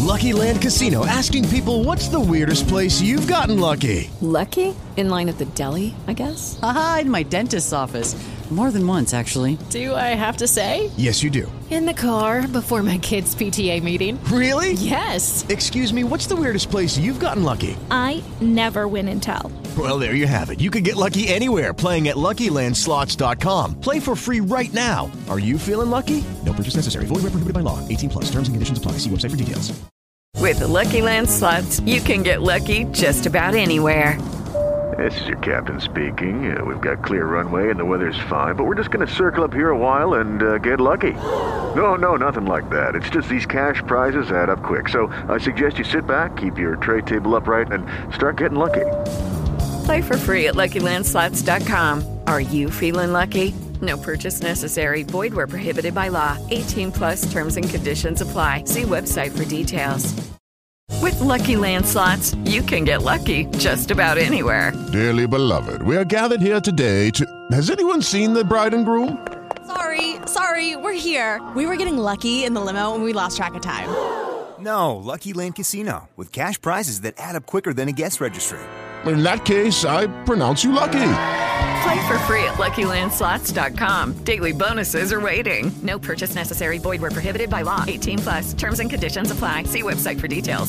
Lucky Land Casino, asking people, what's the weirdest place you've gotten lucky? Lucky? In line at the deli, I guess? Aha, in my dentist's office. More than once, actually. Do I have to say? Yes, you do. In the car before my kids' PTA meeting. Really? Yes. Excuse me, what's the weirdest place you've gotten lucky? I never win and tell. Well, there you have it. You can get lucky anywhere, playing at LuckyLandSlots.com. Play for free right now. Are you feeling lucky? No purchase necessary. Void where prohibited by law. 18 plus. Terms and conditions apply. See website for details. With the Lucky Land Slots, you can get lucky just about anywhere. This is your captain speaking. We've got clear runway and the weather's fine, but we're just going to circle up here a while and get lucky. No, nothing like that. It's just these cash prizes add up quick. So I suggest you sit back, keep your tray table upright, and start getting lucky. Play for free at LuckyLandSlots.com. Are you feeling lucky? No purchase necessary. Void where prohibited by law. 18 plus terms and conditions apply. See website for details. With Lucky Land Slots, you can get lucky just about anywhere. Dearly beloved, we are gathered here today to... Has anyone seen the bride and groom? Sorry, we're here. We were getting lucky in the limo and we lost track of time. No, Lucky Land Casino, with cash prizes that add up quicker than a guest registry. In that case, I pronounce you lucky. Play for free at LuckyLandSlots.com. Daily bonuses are waiting. No purchase necessary. Void where prohibited by law. 18 plus. Terms and conditions apply. See website for details.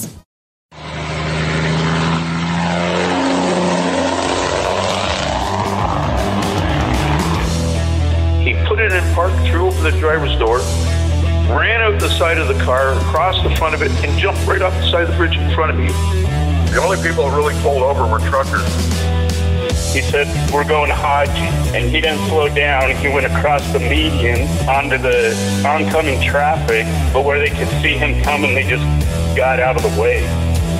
He put it in park, threw open the driver's door, ran out the side of the car, across the front of it, and jumped right off the side of the bridge in front of me. The only people who really pulled over were truckers. He said, we're going Hodge, and he didn't slow down. He went across the median onto the oncoming traffic, but where they could see him coming, they just got out of the way.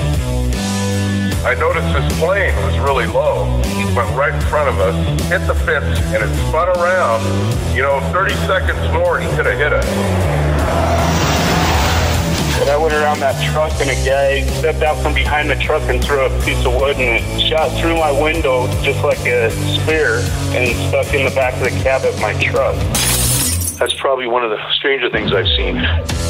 I noticed his plane was really low. He went right in front of us, hit the fence, and it spun around. 30 seconds more, he could have hit us. And I went around that truck, and a guy stepped out from behind the truck and threw a piece of wood, and it shot through my window just like a spear and stuck in the back of the cab of my truck. That's probably one of the stranger things I've seen.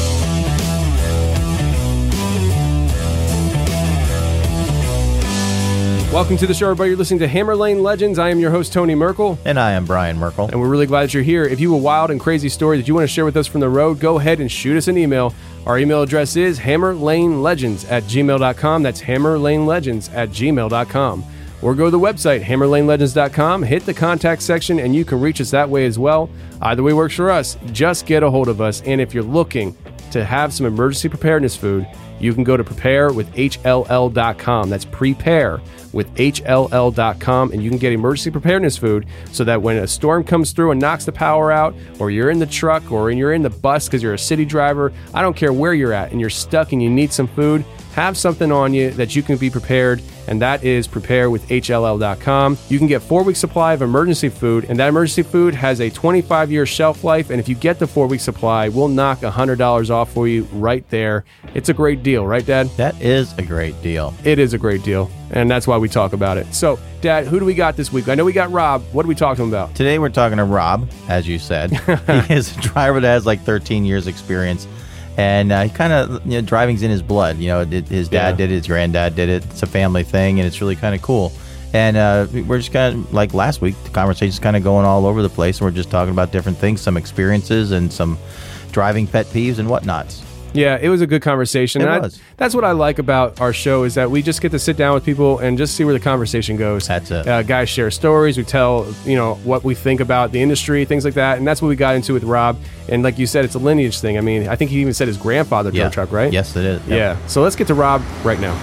Welcome to the show, everybody. You're listening to Hammer Lane Legends. I am your host, Tony Merkel. And I am Brian Merkel. And we're really glad that you're here. If you have a wild and crazy story that you want to share with us from the road, go ahead and shoot us an email. Our email address is hammerlanelegends@gmail.com. That's hammerlanelegends@gmail.com. Or go to the website, hammerlanelegends.com, hit the contact section, and you can reach us that way as well. Either way works for us. Just get a hold of us. And if you're looking to have some emergency preparedness food, you can go to preparewithhll.com. That's preparewithhll.com, and you can get emergency preparedness food so that when a storm comes through and knocks the power out, or you're in the truck, or you're in the bus because you're a city driver, I don't care where you're at, and you're stuck and you need some food, have something on you that you can be prepared, and that is preparewithhll.com. You can get 4 weeks supply of emergency food, and that emergency food has a 25-year shelf life, and if you get the 4-week supply, we'll knock $100 off for you right there. It's a great deal, right, Dad? That is a great deal. It is a great deal, and that's why we talk about it. So, Dad, who do we got this week? I know we got Rob. What are we talking about? Today we're talking to Rob, as you said. He is a driver that has like 13 years experience. And he kind of, driving's in his blood. His dad did it, his granddad did it. It's a family thing, and it's really kind of cool. And we're just kind of, like last week, the conversation's kind of going all over the place, and we're just talking about different things, some experiences and some driving pet peeves and whatnots. Yeah, it was a good conversation. It was. That's what I like about our show, is that we just get to sit down with people and just see where the conversation goes. That's it. Guys share stories. We tell, what we think about the industry, things like that. And that's what we got into with Rob. And like you said, it's a lineage thing. I mean, I think he even said his grandfather drove a truck, right? Yes, it is. Yep. Yeah. So let's get to Rob right now.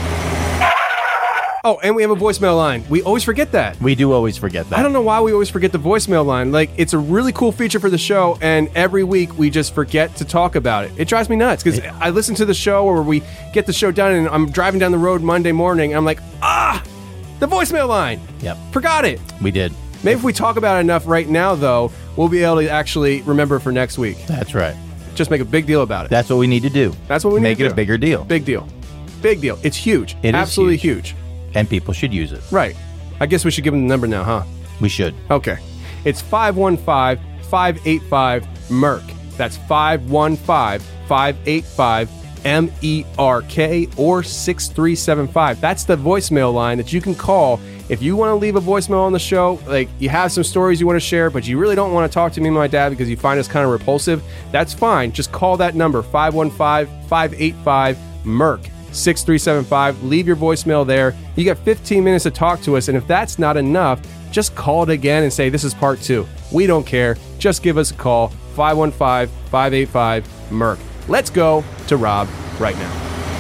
Oh, and we have a voicemail line. We always forget that. We do always forget that. I don't know why we always forget the voicemail line. Like, it's a really cool feature for the show, and every week we just forget to talk about it. It drives me nuts, because I listen to the show, or we get the show done, and I'm driving down the road Monday morning, and I'm like, the voicemail line. Yep. Forgot it. We did. Maybe if we talk about it enough right now, though, we'll be able to actually remember for next week. That's right. Just make a big deal about it. That's what we need to do. That's what we need to do. Make it a bigger deal. Big deal. Big deal. It's huge. It is absolutely huge. And people should use it. Right. I guess we should give them the number now, huh? We should. Okay. It's 515-585-MERC. That's 515-585-MERC. MERK or 6375. That's the voicemail line that you can call if you want to leave a voicemail on the show. Like, you have some stories you want to share, but you really don't want to talk to me and my dad because you find us kind of repulsive. That's fine. Just call that number, 515-585-MERK 6375. Leave your voicemail there. You got 15 minutes to talk to us, and if that's not enough, just call it again and say this is part 2. We don't care. Just give us a call, 515-585-MERK. Let's go to Rob right now.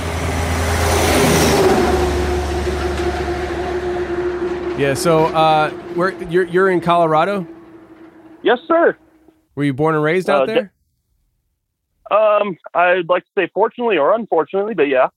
Yeah, so you're in Colorado? Yes, sir. Were you born and raised out there? I'd like to say fortunately or unfortunately, but yeah.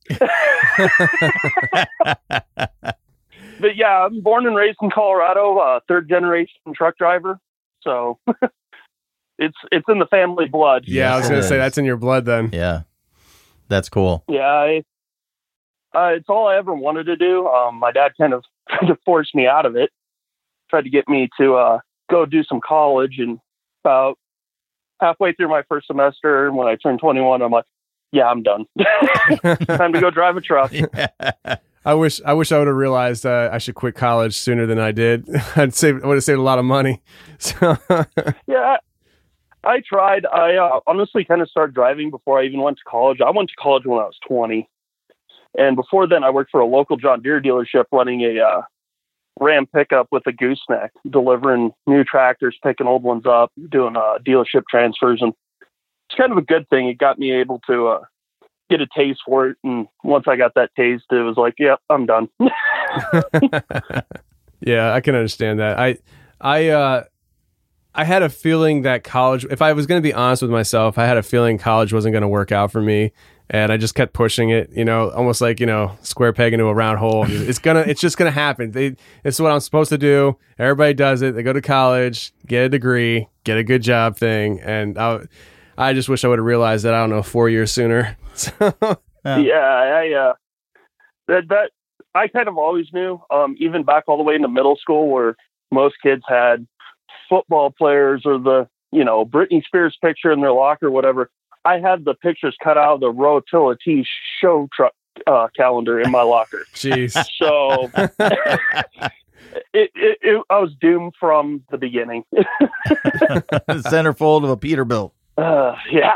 But yeah, I'm born and raised in Colorado, third generation truck driver. So it's in the family blood. Yeah, I was going to say that's in your blood then. Yeah. That's cool. Yeah. It's all I ever wanted to do. My dad kind of forced me out of it. Tried to get me to go do some college, and about halfway through my first semester, when I turned 21, I'm like, yeah, I'm done. Time to go drive a truck. Yeah. I wish I would have realized I should quit college sooner than I did. I would have saved a lot of money. So yeah, I tried. I honestly kind of started driving before I even went to college. I went to college when I was 20. And before then, I worked for a local John Deere dealership running a Ram pickup with a gooseneck, delivering new tractors, picking old ones up, doing dealership transfers. And it's kind of a good thing. It got me able to get a taste for it. And once I got that taste, it was like, yep, I'm done. Yeah, I can understand that. I had a feeling that college, if I was going to be honest with myself, I had a feeling college wasn't going to work out for me. And I just kept pushing it, almost like, square peg into a round hole. It's just going to happen. It's what I'm supposed to do. Everybody does it. They go to college, get a degree, get a good job thing. And I just wish I would have realized that, 4 years sooner. Yeah, that I kind of always knew, even back all the way into middle school, where most kids had football players or the, Britney Spears picture in their locker or whatever. I had the pictures cut out of the Rotilla T show truck calendar in my locker. Jeez. So I was doomed from the beginning. Centerfold of a Peterbilt. Yeah.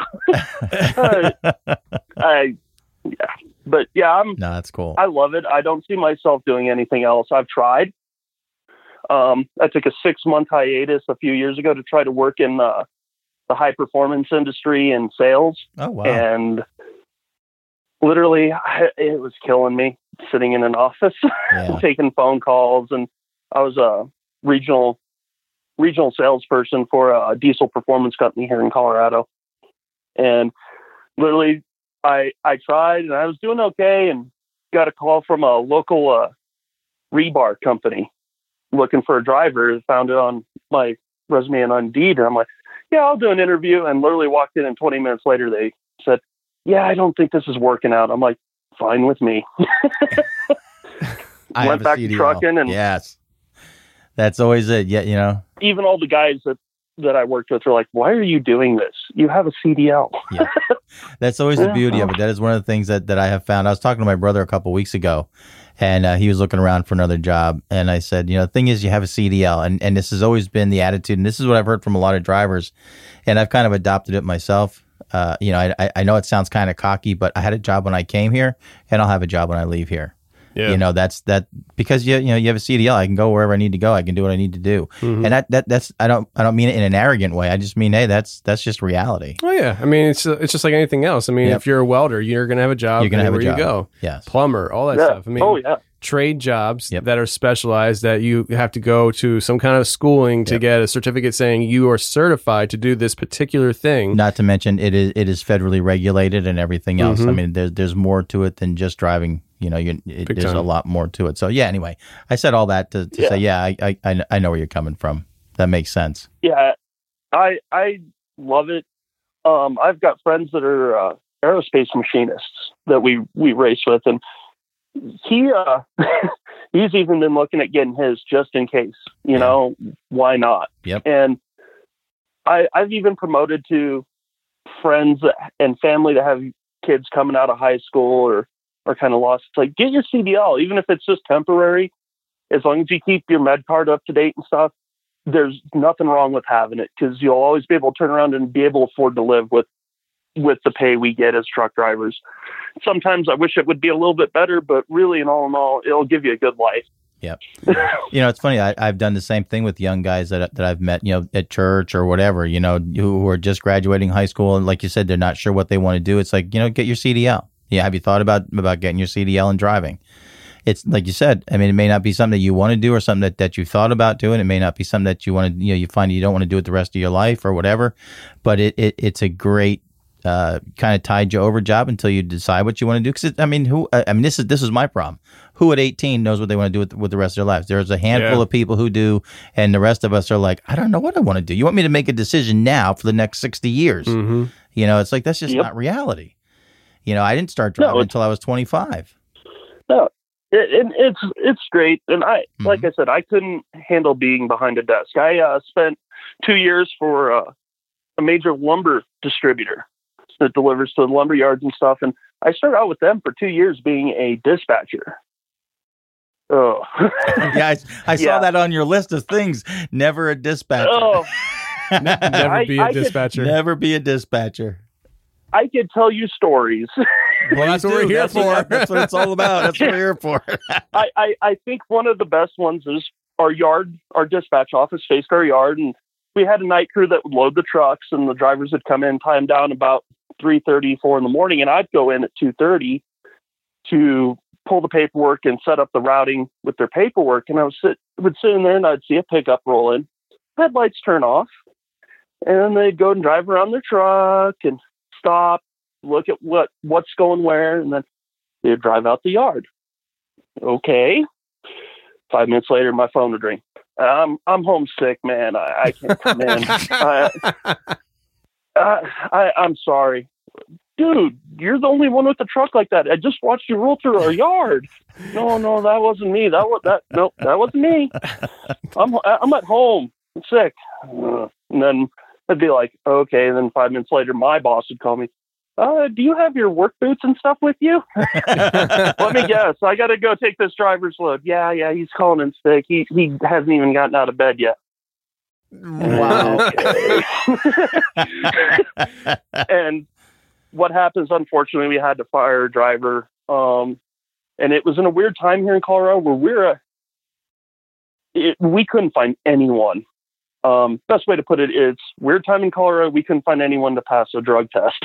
But yeah, no, that's cool. I love it. I don't see myself doing anything else. I've tried. I took a 6-month hiatus a few years ago to try to work in the high performance industry and sales. Oh, wow. And literally it was killing me sitting in an office, taking phone calls. And I was a regional salesperson for a diesel performance company here in Colorado. And literally I tried, and I was doing okay, and got a call from a local rebar company looking for a driver. Found it on my resume and on Indeed. And I'm like, yeah, I'll do an interview. And literally walked in, and 20 minutes later, they said, yeah, I don't think this is working out. I'm like, fine with me. Went back to trucking. And yes, that's always it. Yeah. Even all the guys that I worked with are like, why are you doing this? You have a CDL. Yeah. That's always the beauty of it. That is one of the things that I have found. I was talking to my brother a couple of weeks ago, and he was looking around for another job. And I said, the thing is, you have a CDL. And this has always been the attitude. And this is what I've heard from a lot of drivers. And I've kind of adopted it myself. I know it sounds kind of cocky, but I had a job when I came here, and I'll have a job when I leave here. Yeah. That's because you have a CDL. I can go wherever I need to go. I can do what I need to do. Mm-hmm. And that's I don't mean it in an arrogant way. I just mean, hey, that's just reality. Oh yeah. I mean, it's just like anything else. I mean, if you're a welder, you're going to have a job. You're going to have a job. You go. Yes. Plumber, all that stuff. I mean, trade jobs that are specialized, that you have to go to some kind of schooling to get a certificate saying you are certified to do this particular thing. Not to mention it is federally regulated and everything else. Mm-hmm. I mean, there's more to it than just driving. There's a lot more to it. So yeah, anyway, I said all that to say, I know where you're coming from. That makes sense. Yeah, I love it. I've got friends that are aerospace machinists that we race with, and he's even been looking at getting his just in case, why not? Yep. And I've even promoted to friends and family that have kids coming out of high school or kind of lost. It's like, get your CDL, even if it's just temporary. As long as you keep your med card up to date and stuff, there's nothing wrong with having it, because you'll always be able to turn around and be able to afford to live with the pay we get as truck drivers. Sometimes I wish it would be a little bit better, but really, in all, it'll give you a good life. Yep. It's funny. I've done the same thing with young guys that I've met, at church or whatever, who are just graduating high school. And like you said, they're not sure what they want to do. It's like, get your CDL. Yeah. Have you thought about getting your CDL and driving? It's like you said, I mean, it may not be something that you want to do or something that you thought about doing. It may not be something that you want to, you find you don't want to do it the rest of your life or whatever, but it's a great, kind of tide you over job until you decide what you want to do. Because this is my problem. Who at 18 knows what they want to do with the rest of their lives? There's a handful of people who do, and the rest of us are like, I don't know what I want to do. You want me to make a decision now for the next 60 years? Mm-hmm. It's like, that's just not reality. I didn't start driving until I was 25. No, it's great. And like I said, I couldn't handle being behind a desk. I spent 2 years for a major lumber distributor that delivers to the lumber yards and stuff. And I started out with them for 2 years being a dispatcher. Oh, yeah. I saw that on your list of things. Never a dispatcher. Oh, never be a dispatcher. Never be a dispatcher. I could tell you stories. Well, that's what we're here for. That's what it's all about. That's what we're here for. I think one of the best ones is our dispatch office faced our yard, and we had a night crew that would load the trucks, and the drivers would come in, tie them down about 3:30, 4 in the morning, and I'd go in at 2:30 to pull the paperwork and set up the routing with their paperwork. And I would sit in there, and I'd see a pickup roll in, headlights turn off, and they'd go and drive around their truck and stop, look at what's going where, and then they'd drive out the yard. Okay. 5 minutes later, my phone would ring. I'm homesick, man. I can't come in. I'm sorry. Dude, you're the only one with the truck like that. I just watched you roll through our yard. No, that wasn't me. That wasn't me. I'm at home. I'm sick. And then I'd be like, okay. And then 5 minutes later, my boss would call me. Do you have your work boots and stuff with you? Let me guess. I got to go take this driver's load. Yeah. He's calling in sick. He hasn't even gotten out of bed yet. Wow. And what happens, unfortunately, we had to fire a driver. And it was in a weird time here in Colorado where we couldn't find anyone. Best way to put it is weird time in Colorado. We couldn't find anyone to pass a drug test.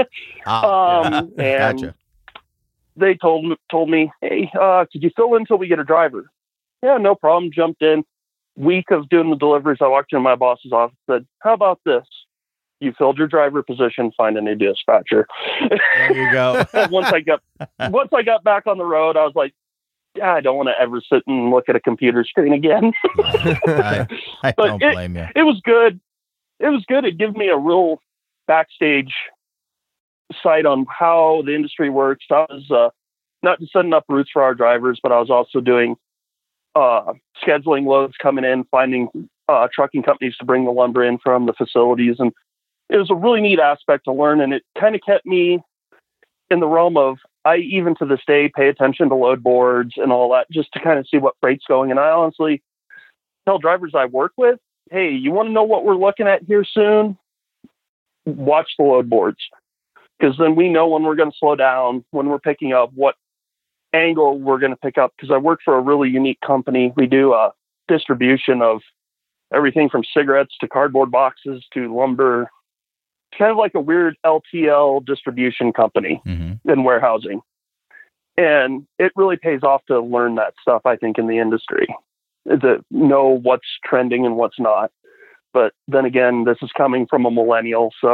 And gotcha. They told me, hey, could you fill in until we get a driver? Yeah, no problem. Jumped in. Week of doing the deliveries, I walked into my boss's office and said, how about this? You filled your driver position, find a new dispatcher. There you go. Once I got back on the road, I was like, yeah, I don't want to ever sit and look at a computer screen again. I don't blame you. It was good. It was good. It gave me a real backstage sight on how the industry works. I was not just setting up routes for our drivers, but I was also doing scheduling loads coming in, finding trucking companies to bring the lumber in from the facilities. And it was a really neat aspect to learn. And it kind of kept me in the realm of, I even to this day pay attention to load boards and all that just to kind of see what freight's going. And I honestly tell drivers I work with, hey, you want to know what we're looking at here soon? Watch the load boards, because then we know when we're going to slow down, when we're picking up, what angle we're going to pick up. Because I work for a really unique company. We do a distribution of everything from cigarettes to cardboard boxes to lumber. It's kind of like a weird LTL distribution company in warehousing. And it really pays off to learn that stuff, I think, in the industry, to know what's trending and what's not. But then again, this is coming from a millennial, so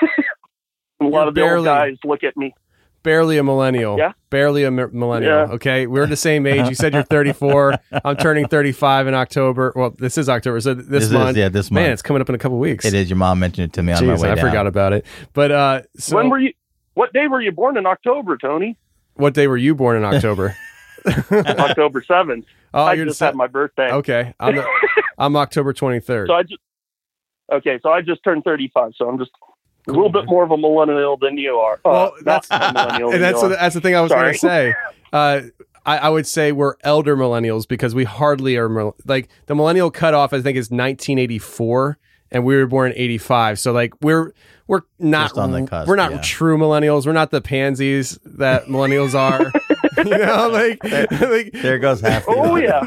a lot of the old guys look at me. Barely a millennial. Yeah. Barely a millennial. Yeah. Okay. We're the same age. You said you're 34. I'm turning 35 in October. Well, this is October. So this month. This month. Man, it's coming up in a couple weeks. It is. Your mom mentioned it to me on my way down. I forgot about it. But so what day were you born in October, Tony? What day were you born in October? October 7th. Oh, I just had my birthday. Okay. I'm October 23rd. So I just turned 35. So I'm just a little bit more of a millennial than you are. Well, that's a millennial. And that's the thing I was going to Sorry. say. I would say we're elder millennials because we hardly are like the millennial cutoff. I think is 1984, and we were born in 85. So like we're not Just on the cusp, we're not yeah. true millennials. We're not the pansies that millennials are. You know, like there goes half. Oh yeah.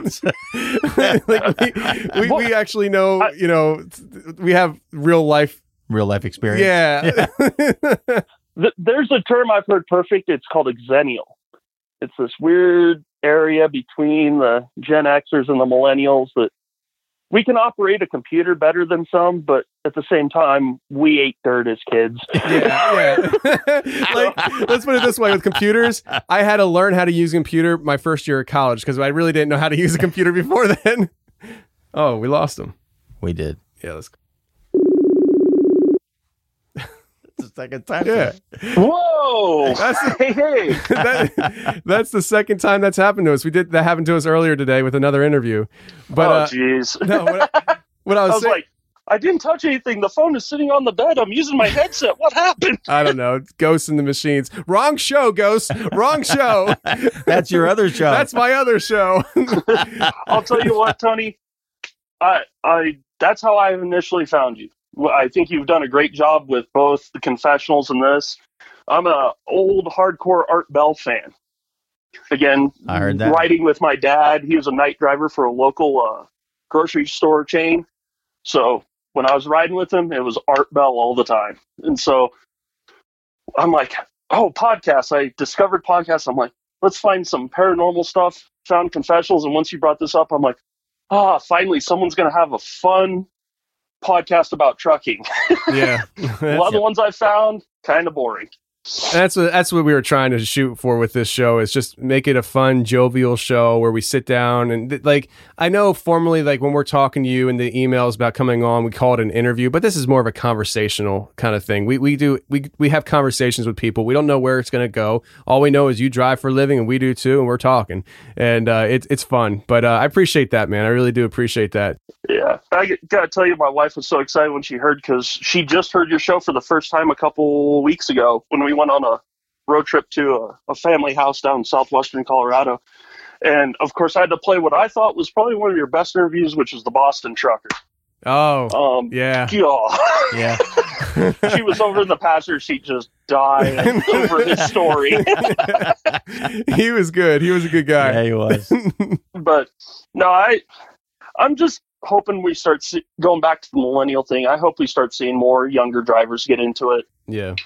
like we actually know. You know, we have real life experience. Yeah. There's a term I've heard perfect. It's called exennial. It's this weird area between the Gen Xers and the millennials that we can operate a computer better than some, but at the same time, we ate dirt as kids. Yeah. Like, let's put it this way: with computers, I had to learn how to use a computer my first year of college because I really didn't know how to use a computer before then. Oh, we lost him. We did. Yeah, let's go. The second time. Yeah. Whoa! Hey! That's the second time that's happened to us. That happened to us earlier today with another interview. But jeez. No, what I was saying, like, I didn't touch anything. The phone is sitting on the bed. I'm using my headset. What happened? I don't know. It's Ghosts in the Machines. Wrong show, Ghost. Wrong show. That's your other show. That's my other show. I'll tell you what, Tony. That's how I initially found you. I think you've done a great job with both the confessionals and this. I'm a old hardcore Art Bell fan. Again, I heard that. Riding with my dad. He was a night driver for a local grocery store chain. So when I was riding with him, it was Art Bell all the time. And so I'm like, oh, podcasts. I discovered podcasts. I'm like, let's find some paranormal stuff. Found confessionals. And once you brought this up, I'm like, finally someone's going to have a fun podcast about trucking. Yeah. A lot of the ones I found, kind of boring. And that's what we were trying to shoot for with this show, is just make it a fun, jovial show where we sit down and like, I know formally, like when we're talking to you in the emails about coming on, we call it an interview, but this is more of a conversational kind of thing. We have conversations with people. We don't know where it's going to go. All we know is you drive for a living and we do too, and we're talking, and it's fun. But I appreciate that, man. I really do appreciate that. Yeah, I gotta tell you, my wife was so excited when she heard, because she just heard your show for the first time a couple weeks ago when we went on a road trip to a family house down in southwestern Colorado. And of course I had to play what I thought was probably one of your best interviews, which was the Boston trucker. Oh, yeah. Yeah. She was over in the passenger seat just dying over his story. He was good. He was a good guy. Yeah, he was. But no, I'm just hoping we start going back to the millennial thing. I hope we start seeing more younger drivers get into it. Yeah.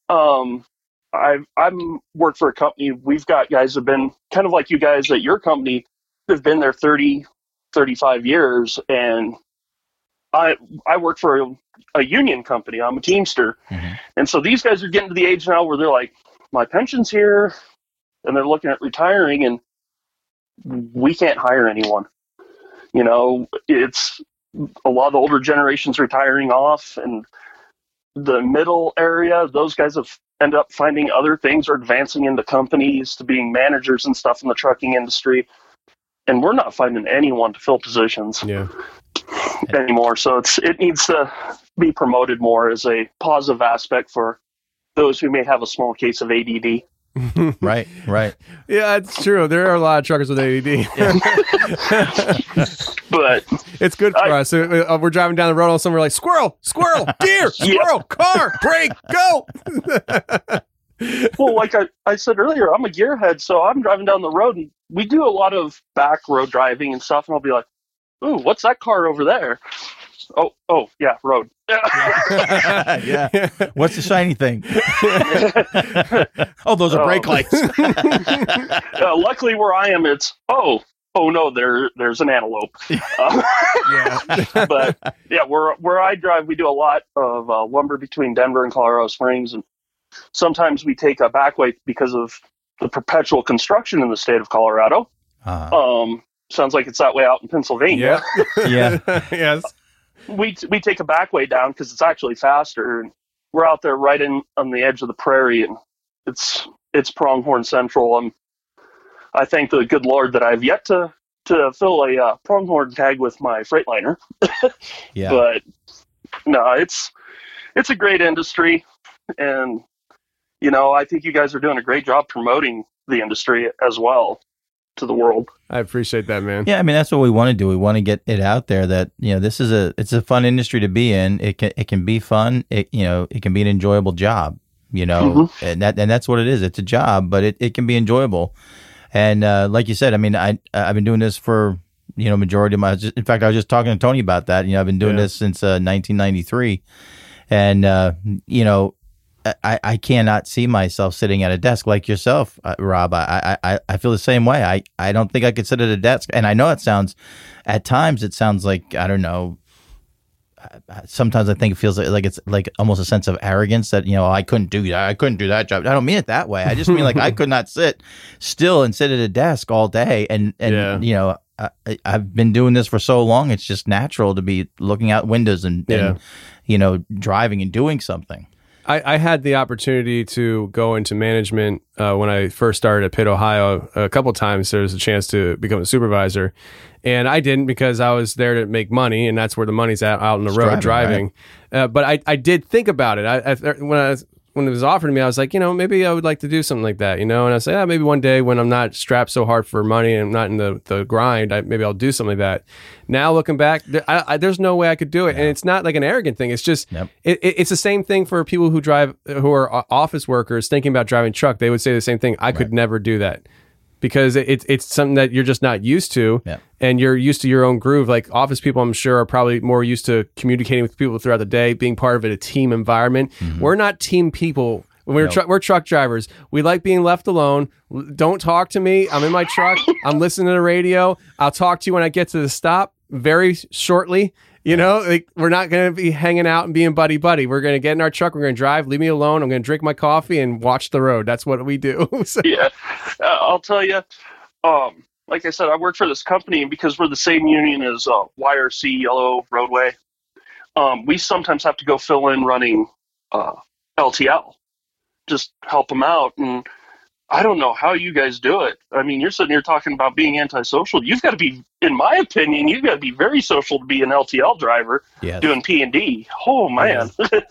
I'm worked for a company. We've got guys that have been kind of like you guys at your company. They've been there 30, 35 years. And I work for a union company. I'm a Teamster. Mm-hmm. And so these guys are getting to the age now where they're like, my pension's here, and they're looking at retiring, and we can't hire anyone. You know, it's a lot of the older generations retiring off, and the middle area, those guys have ended up finding other things or advancing into companies to being managers and stuff in the trucking industry. And we're not finding anyone to fill positions anymore. So it needs to be promoted more as a positive aspect for those who may have a small case of ADD. Right. Yeah, it's true. There are a lot of truckers with ADD. But it's good for us. We're driving down the road, all of a sudden we're like, squirrel, deer, squirrel, car, brake, go. Well, like I said earlier, I'm a gearhead, so I'm driving down the road, and we do a lot of back road driving and stuff, and I'll be like, ooh, what's that car over there? Oh, yeah, road. Yeah. What's the shiny thing? Oh, those are brake lights. Luckily, where I am, it's oh no, there's an antelope. But yeah, where I drive, we do a lot of lumber between Denver and Colorado Springs, and sometimes we take a back way because of the perpetual construction in the state of Colorado. Sounds like it's that way out in Pennsylvania. Yeah. Yes. We take a back way down because it's actually faster, and we're out there right on the edge of the prairie, and it's Pronghorn Central. I thank the good Lord that I've yet to fill a pronghorn tag with my Freightliner. Yeah. But no, it's it's a great industry, and you know, I think you guys are doing a great job promoting the industry as well to the world. I appreciate that, man. Yeah, I mean, that's what we want to do. We want to get it out there that, you know, it's a fun industry to be in. It can be fun. It can be an enjoyable job, you know, and that's what it is. It's a job, but it can be enjoyable. And like you said, I mean, I've been doing this for, you know, majority of my, in fact, I was just talking to Tony about that. You know, I've been doing this since 1993. And, you know, I cannot see myself sitting at a desk like yourself, Rob. I feel the same way. I don't think I could sit at a desk. And I know at times it sounds like, I don't know, sometimes I think it feels like it's like almost a sense of arrogance that, you know, I couldn't do that. I couldn't do that job. I don't mean it that way. I just mean like I could not sit still and sit at a desk all day. And you know, I've been doing this for so long. It's just natural to be looking out windows and you know, driving and doing something. I had the opportunity to go into management when I first started at Pitt, Ohio. A couple of times there was a chance to become a supervisor, and I didn't because I was there to make money, and that's where the money's at, out on the road driving. Right? But I did think about it. When it was offered to me, I was like, you know, maybe I would like to do something like that, you know? And I said, maybe one day when I'm not strapped so hard for money and I'm not in the grind, maybe I'll do something like that. Now looking back, there's no way I could do it. And it's not like an arrogant thing. It's just, it's the same thing for people who are office workers thinking about driving truck. They would say the same thing. I could never do that. Because it's something that you're just not used to, and you're used to your own groove. Like office people, I'm sure, are probably more used to communicating with people throughout the day, being part of a team environment. We're not team people. We're truck drivers. We like being left alone. Don't talk to me. I'm in my truck. I'm listening to the radio. I'll talk to you when I get to the stop very shortly. You know, like we're not going to be hanging out and being buddy-buddy. We're going to get in our truck. We're going to drive. Leave me alone. I'm going to drink my coffee and watch the road. That's what we do. Yeah. I'll tell you, like I said, I work for this company, and because we're the same union as YRC, Yellow Roadway, we sometimes have to go fill in running LTL, just help them out. And I don't know how you guys do it. I mean, you're sitting here talking about being antisocial. You've got to be, in my opinion, you've got to be very social to be an LTL driver doing P&D. Oh, man.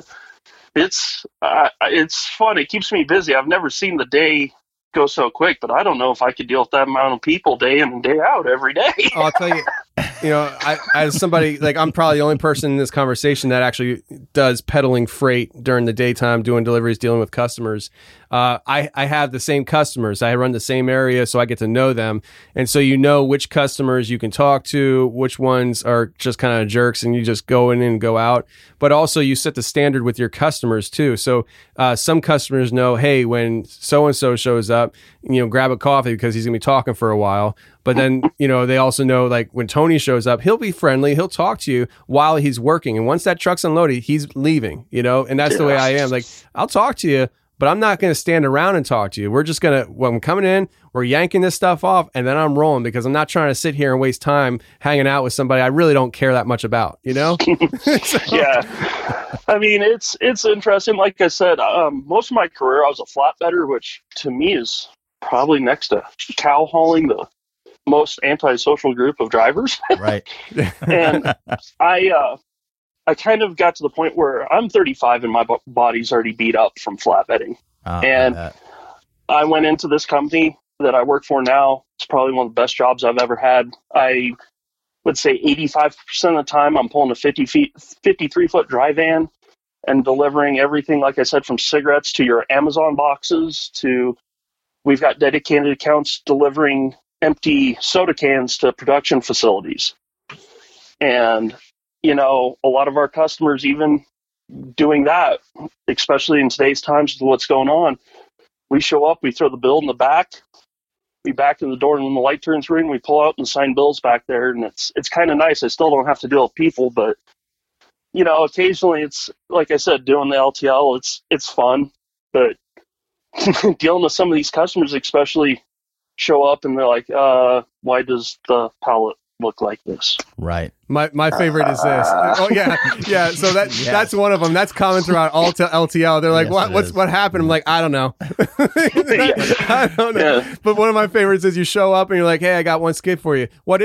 It's fun. It keeps me busy. I've never seen the day go so quick, but I don't know if I could deal with that amount of people day in and day out every day. I'll tell you, you know, as somebody, like, I'm probably the only person in this conversation that actually does peddling freight during the daytime, doing deliveries, dealing with customers. I have the same customers. I run the same area, so I get to know them. And so you know which customers you can talk to, which ones are just kind of jerks, and you just go in and go out. But also you set the standard with your customers too. So some customers know, hey, when so-and-so shows up, you know, grab a coffee because he's going to be talking for a while. But then, you know, they also know, like, when Tony shows up, he'll be friendly. He'll talk to you while he's working. And once that truck's unloaded, he's leaving, you know, and that's the way I am. Like, I'll talk to you, but I'm not going to stand around and talk to you. We're just going to, when I'm coming in, we're yanking this stuff off, and then I'm rolling, because I'm not trying to sit here and waste time hanging out with somebody I really don't care that much about, you know? Yeah. I mean, it's interesting. Like I said, most of my career, I was a flatbedder, which to me is probably next to cow hauling, the most antisocial group of drivers. Right. And I kind of got to the point where I'm 35 and my body's already beat up from flatbedding. And I went into this company that I work for now. It's probably one of the best jobs I've ever had. I would say 85% of the time I'm pulling a 53-foot dry van and delivering everything, like I said, from cigarettes to your Amazon boxes to, we've got dedicated accounts delivering empty soda cans to production facilities. And, you know, a lot of our customers, even doing that, especially in today's times with what's going on, we show up, we throw the bill in the back, we back in the door, and when the light turns green, we pull out and sign bills back there. And it's kind of nice. I still don't have to deal with people, but, you know, occasionally it's, like I said, doing the LTL, it's fun, but dealing with some of these customers, especially, show up and they're like, why does the pallet look like this? Right. My favorite is this. Oh yeah. Yeah. So that's one of them. That's common throughout all LTL. They're like, what happened? I'm like, I don't know. I don't know. Yeah. But one of my favorites is you show up and you're like, hey, I got one skid for you. What is it?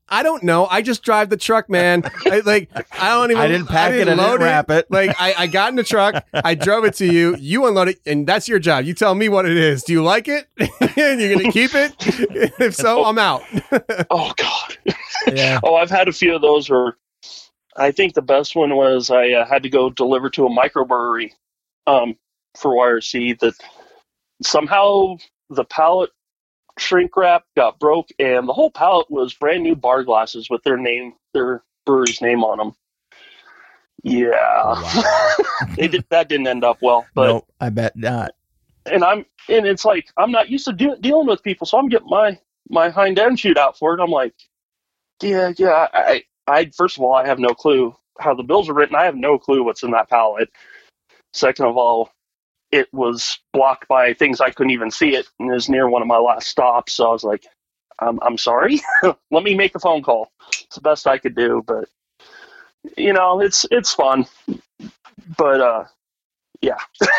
I don't know. I just drive the truck, man. I didn't pack it. I didn't wrap it. Like I got in the truck. I drove it to you. You unload it, and that's your job. You tell me what it is. Do you like it? And you're gonna keep it? If so, I'm out. Oh God. Yeah. Oh, I've had a few of those where I think the best one was I had to go deliver to a microbrewery for YRC that somehow the pallet shrink wrap got broke and the whole pallet was brand new bar glasses with their brewery's name on them. Yeah. Wow. That didn't end up well, but nope, I bet not. And it's like, I'm not used to dealing with people. So I'm getting my hind end chewed out for it. I'm like, yeah. I first of all, I have no clue how the bills are written. I have no clue what's in that pallet. Second of all, it was blocked by things I couldn't even see it, and it was near one of my last stops. So I was like, I'm sorry. Let me make a phone call. It's the best I could do, but it's fun. But yeah.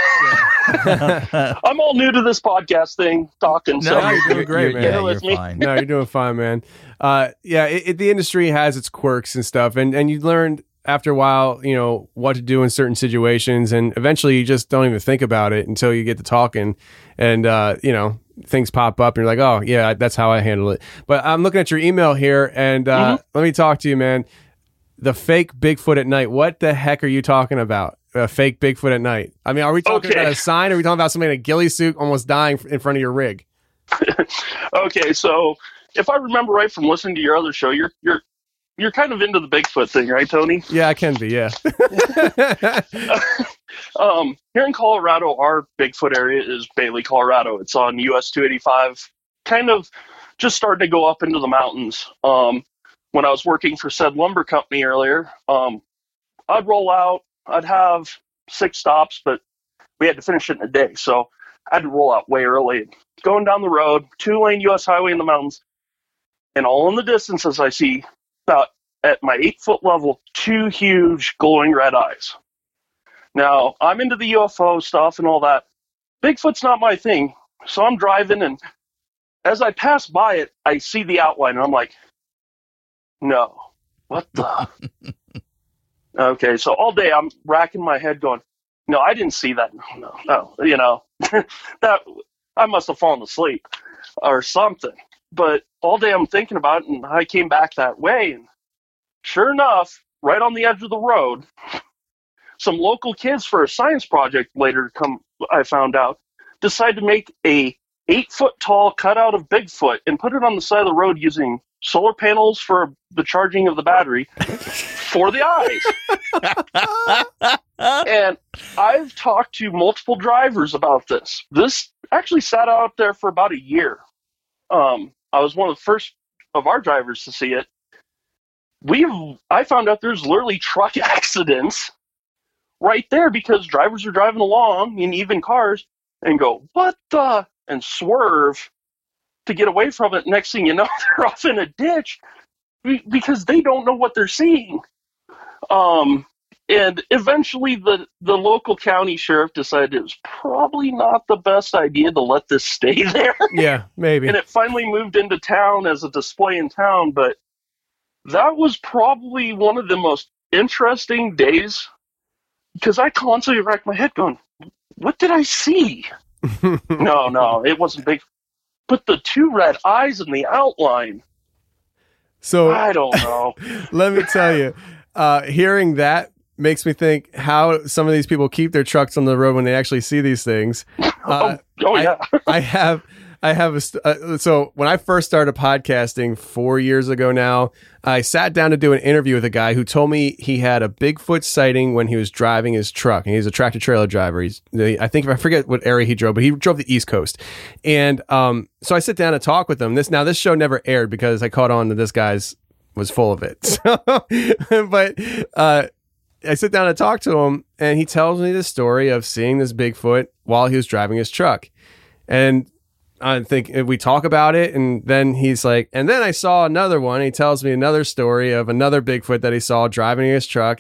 I'm all new to this podcast thing, talking. No, so you're doing great, man. You're fine. No, you're doing fine, man. The industry has its quirks and stuff, and you learned after a while, what to do in certain situations, and eventually you just don't even think about it until you get to talking, and things pop up, and you're like, oh yeah, that's how I handle it. But I'm looking at your email here, and let me talk to you, man. The fake Bigfoot at night. What the heck are you talking about? A fake Bigfoot at night. I mean, are we talking about a sign? Or are we talking about somebody in a ghillie suit almost dying in front of your rig? Okay, so if I remember right from listening to your other show, you're kind of into the Bigfoot thing, right, Tony? Yeah, I can be, yeah. Here in Colorado, our Bigfoot area is Bailey, Colorado. It's on US 285, kind of just starting to go up into the mountains. When I was working for said lumber company earlier, I'd roll out, I'd have 6 stops, but we had to finish it in a day. So I had to roll out way early. Going down the road, 2-lane US highway in the mountains, and all in the distance as I see about at my 8-foot level, 2 huge glowing red eyes. Now, I'm into the UFO stuff and all that. Bigfoot's not my thing. So I'm driving, and as I pass by it, I see the outline, and I'm like, no, what the? Okay, so all day I'm racking my head going, no, I didn't see that. No, that I must have fallen asleep or something. But all day I'm thinking about it, and I came back that way, and sure enough, right on the edge of the road, some local kids for a science project later I found out, decided to make a 8-foot tall cutout of Bigfoot and put it on the side of the road using solar panels for the charging of the battery for the eyes. And I've talked to multiple drivers about this. This actually sat out there for about a year. I was one of the first of our drivers to see it. I found out there's literally truck accidents right there because drivers are driving along, and even cars, and go, what the? And swerve to get away from it. Next thing you know, they're off in a ditch because they don't know what they're seeing. And eventually the local county sheriff decided it was probably not the best idea to let this stay there. Yeah, maybe. And it finally moved into town as a display in town, but that was probably one of the most interesting days because I constantly racked my head going, what did I see? No, it wasn't big. But the 2 red eyes in the outline. So I don't know. Let me tell you, hearing that makes me think how some of these people keep their trucks on the road when they actually see these things. Oh yeah. I have so when I first started podcasting 4 years ago now, I sat down to do an interview with a guy who told me he had a Bigfoot sighting when he was driving his truck, and he's a tractor trailer driver. I forget what area he drove, but he drove the East Coast. And so I sit down and talk with him. This show never aired because I caught on that this guy's was full of it. So, but I sit down and talk to him, and he tells me the story of seeing this Bigfoot while he was driving his truck. And I think we talk about it, and then he's like, and then I saw another one. He tells me another story of another Bigfoot that he saw driving his truck.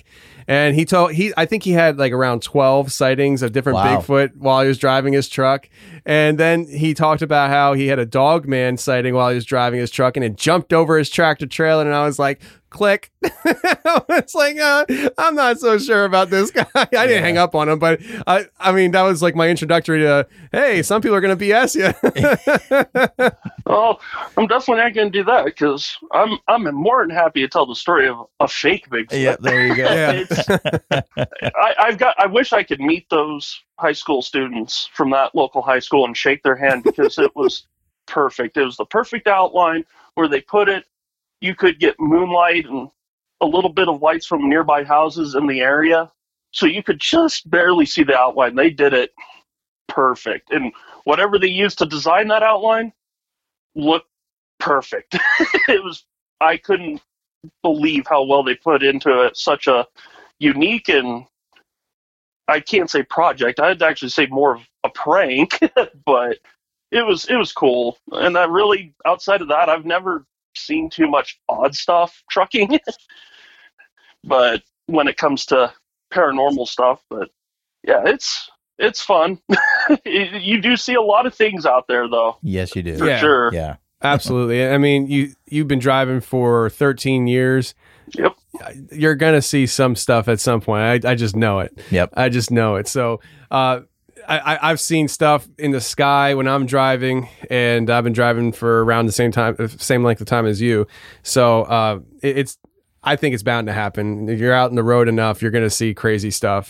And I think he had like around 12 sightings of different Bigfoot while he was driving his truck. And then he talked about how he had a dog man sighting while he was driving his truck, and it jumped over his tractor trailer. And I was like, click. It's like, I'm not so sure about this guy. I didn't hang up on him, but I mean, that was like my introductory to, hey, some people are going to BS you. Well, I'm definitely not going to do that, because I'm more than happy to tell the story of a fake Bigfoot. Yeah, there you go. I wish I could meet those high school students from that local high school and shake their hand, because it was perfect. It was the perfect outline where they put it. You could get moonlight and a little bit of lights from nearby houses in the area, so you could just barely see the outline. They did it perfect. And whatever they used to design that outline looked perfect. I couldn't believe how well they put into it such a unique, and I can't say project, I'd actually say more of a prank, but it was cool. And that really, outside of that, I've never seen too much odd stuff trucking. But when it comes to paranormal stuff, but yeah, it's fun. You do see a lot of things out there, though. Yes, you do. For sure. Yeah. Absolutely. I mean, you've been driving for 13 years. Yep. You're going to see some stuff at some point. I just know it. Yep. I just know it. So, I've seen stuff in the sky when I'm driving, and I've been driving for around the same length of time as you. So, I think it's bound to happen. If you're out in the road enough, you're going to see crazy stuff.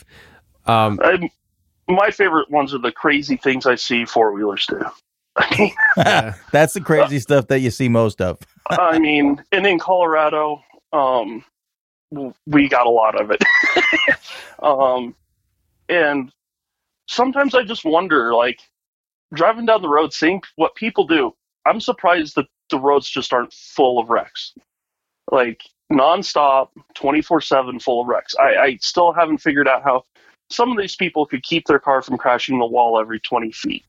My favorite ones are the crazy things I see four-wheelers do. That's the crazy stuff that you see most of. I mean, and in Colorado, we got a lot of it. And sometimes I just wonder, like, driving down the road, seeing what people do, I'm surprised that the roads just aren't full of wrecks. Like, nonstop, 24/7 full of wrecks. I still haven't figured out how some of these people could keep their car from crashing the wall every 20 feet.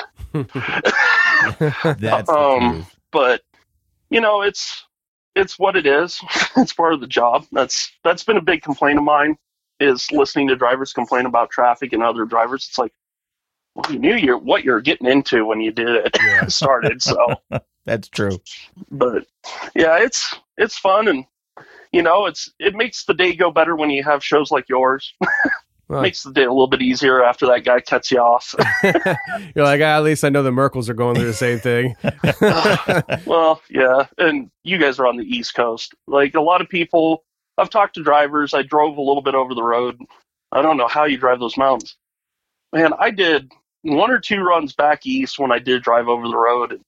That's but you know, it's what it is. It's part of the job. That's been a big complaint of mine, is listening to drivers complain about traffic and other drivers. It's like, well, you knew what you're getting into when you did it. Started. So that's true. But yeah, it's fun, and you know, it makes the day go better when you have shows like yours. Well, makes the day a little bit easier after that guy cuts you off. You're like, at least I know the Merkles are going through the same thing. Well, yeah, and you guys are on the East Coast. Like, a lot of people, I've talked to drivers. I drove a little bit over the road. I don't know how you drive those mountains. Man, I did 1 or 2 runs back east when I did drive over the road.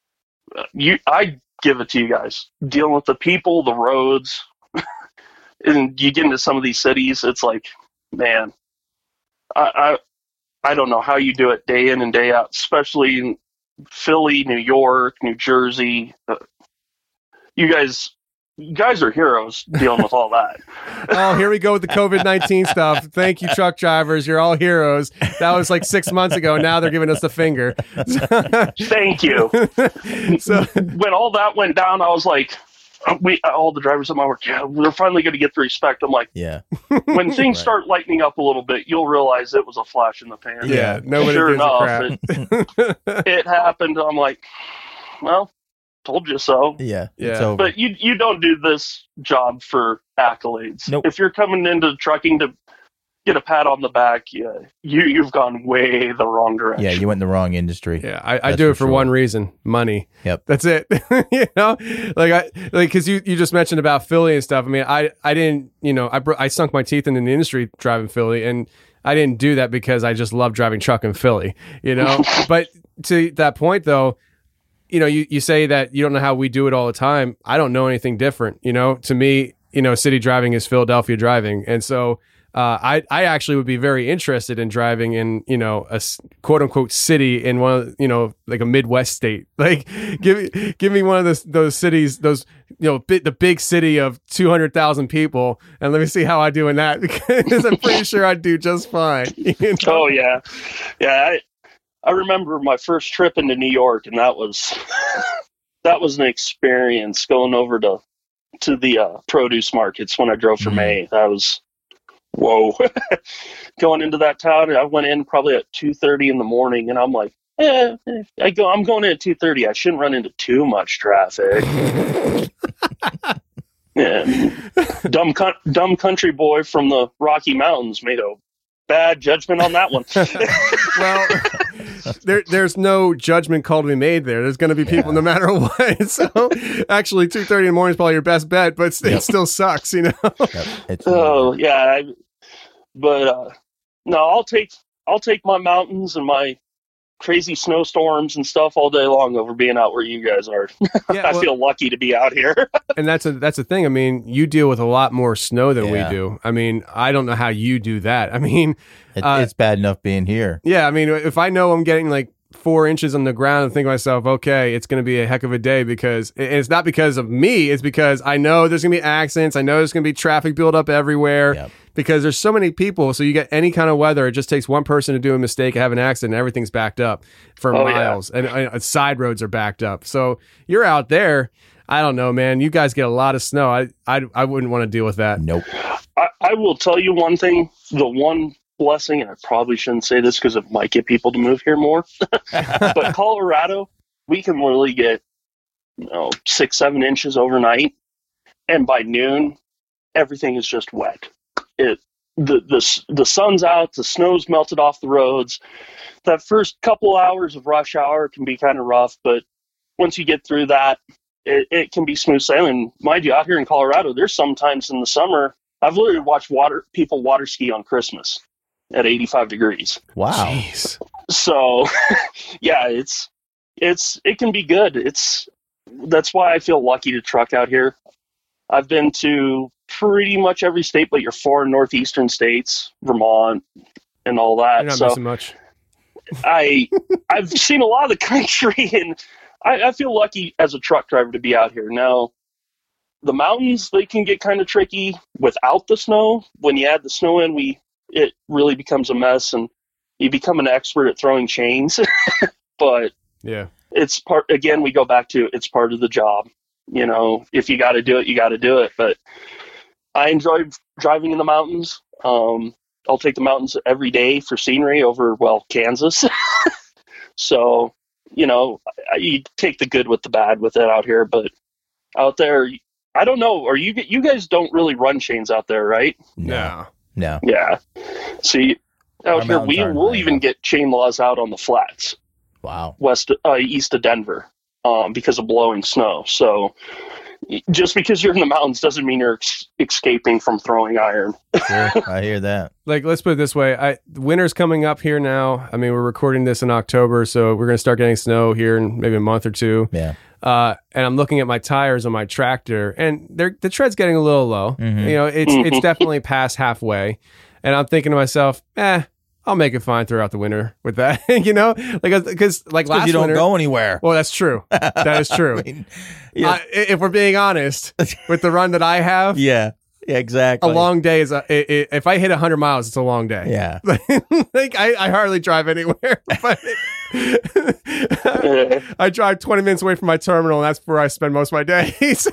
I give it to you guys. Dealing with the people, the roads, and you get into some of these cities, it's like, man, I don't know how you do it day in and day out, especially in Philly, New York, New Jersey. You guys are heroes dealing with all that. Oh, here we go with the COVID-19 stuff. Thank you, truck drivers. You're all heroes. That was like 6 months ago. Now they're giving us the finger. Thank you. So when all that went down, I was like, all the drivers at my work, yeah, we're finally going to get the respect. I'm like, yeah. When things start lightening up a little bit, you'll realize it was a flash in the pan. Yeah, nobody sure gives enough, a crap. it happened. I'm like, well, told you so. Yeah. Yeah. But you don't do this job for accolades. Nope. If you're coming into trucking to get a pat on the back, you've gone way the wrong direction. Yeah, you went in the wrong industry. Yeah, I do it for one reason: money. Yep, that's it. You know, because you just mentioned about Philly and stuff. I mean, I didn't, you know, I sunk my teeth in the industry driving Philly, and I didn't do that because I just love driving truck in Philly. You know, but to that point though, you know, you say that you don't know how we do it all the time. I don't know anything different. You know, to me, you know, city driving is Philadelphia driving, and so. I actually would be very interested in driving in, you know, a quote unquote city in one of, you know, like a Midwest state. Like give me one of those cities, those, you know, the big city of 200,000 people, and let me see how I do in that, because I'm pretty sure I'd do just fine. You know? Oh yeah. Yeah. I remember my first trip into New York, and that was an experience, going over to the produce markets when I drove for May. That was Whoa. Going into that town, I went in probably at 2:30 in the morning, and I'm like, I'm going in at 2:30. I shouldn't run into too much traffic. Yeah. Dumb country boy from the Rocky Mountains made a bad judgment on that one. Well, there's no judgment call to be made there. There's going to be people no matter what. So actually 2:30 in the morning is probably your best bet, but it still sucks, you know? But no, I'll take my mountains and my crazy snowstorms and stuff all day long over being out where you guys are. I feel lucky to be out here. And that's the thing. I mean, you deal with a lot more snow than we do. I mean, I don't know how you do that. I mean, it's bad enough being here. Yeah. I mean, if I know I'm getting like 4 inches on the ground and think to myself, okay, it's going to be a heck of a day, because it's not because of me. It's because I know there's going to be accidents. I know there's going to be traffic build up everywhere because there's so many people. So you get any kind of weather. It just takes one person to do a mistake, have an accident, and everything's backed up for miles and side roads are backed up. So you're out there. I don't know, man. You guys get a lot of snow. I wouldn't want to deal with that. Nope. I will tell you one thing. The one blessing, and I probably shouldn't say this because it might get people to move here more, but Colorado, we can literally get 6-7 inches overnight, and by noon everything is just wet. The sun's out, the snow's melted off the roads. That first couple hours of rush hour can be kind of rough, but once you get through that, it can be smooth sailing. Mind you, out here in Colorado, there's sometimes in the summer I've literally watched people water ski on Christmas at 85 degrees. Wow. Jeez. So yeah, it can be good. That's why I feel lucky to truck out here. I've been to pretty much every state but your 4 northeastern states, Vermont and all that. You're not missing much. I've seen a lot of the country, and I feel lucky as a truck driver to be out here. Now, the mountains, they can get kind of tricky without the snow. When you add the snow in, it really becomes a mess, and you become an expert at throwing chains. But yeah, it's again, we go back to, it's part of the job. You know, if you got to do it, you got to do it. But I enjoy driving in the mountains. I'll take the mountains every day for scenery over, Kansas. So, you take the good with the bad with it out here. But out there, I don't know. You guys don't really run chains out there, right? No. Yeah. See, out here we'll even get chain laws out on the flats. Wow. East of Denver, because of blowing snow. So just because you're in the mountains doesn't mean you're escaping from throwing iron. Sure, I hear that. Like, let's put it this way. Winter's coming up here now. I mean, we're recording this in October, so we're going to start getting snow here in maybe a month or two. Yeah. And I'm looking at my tires on my tractor, and the tread's getting a little low. Mm-hmm. It's definitely past halfway. And I'm thinking to myself, I'll make it fine throughout the winter with that. Because last you don't winter, go anywhere. Well, that's true. That is true. If we're being honest, with the run that I have, yeah, exactly. A long day is if I hit 100 miles, it's a long day. Yeah, I hardly drive anywhere. But I drive 20 minutes away from my terminal, and that's where I spend most of my day.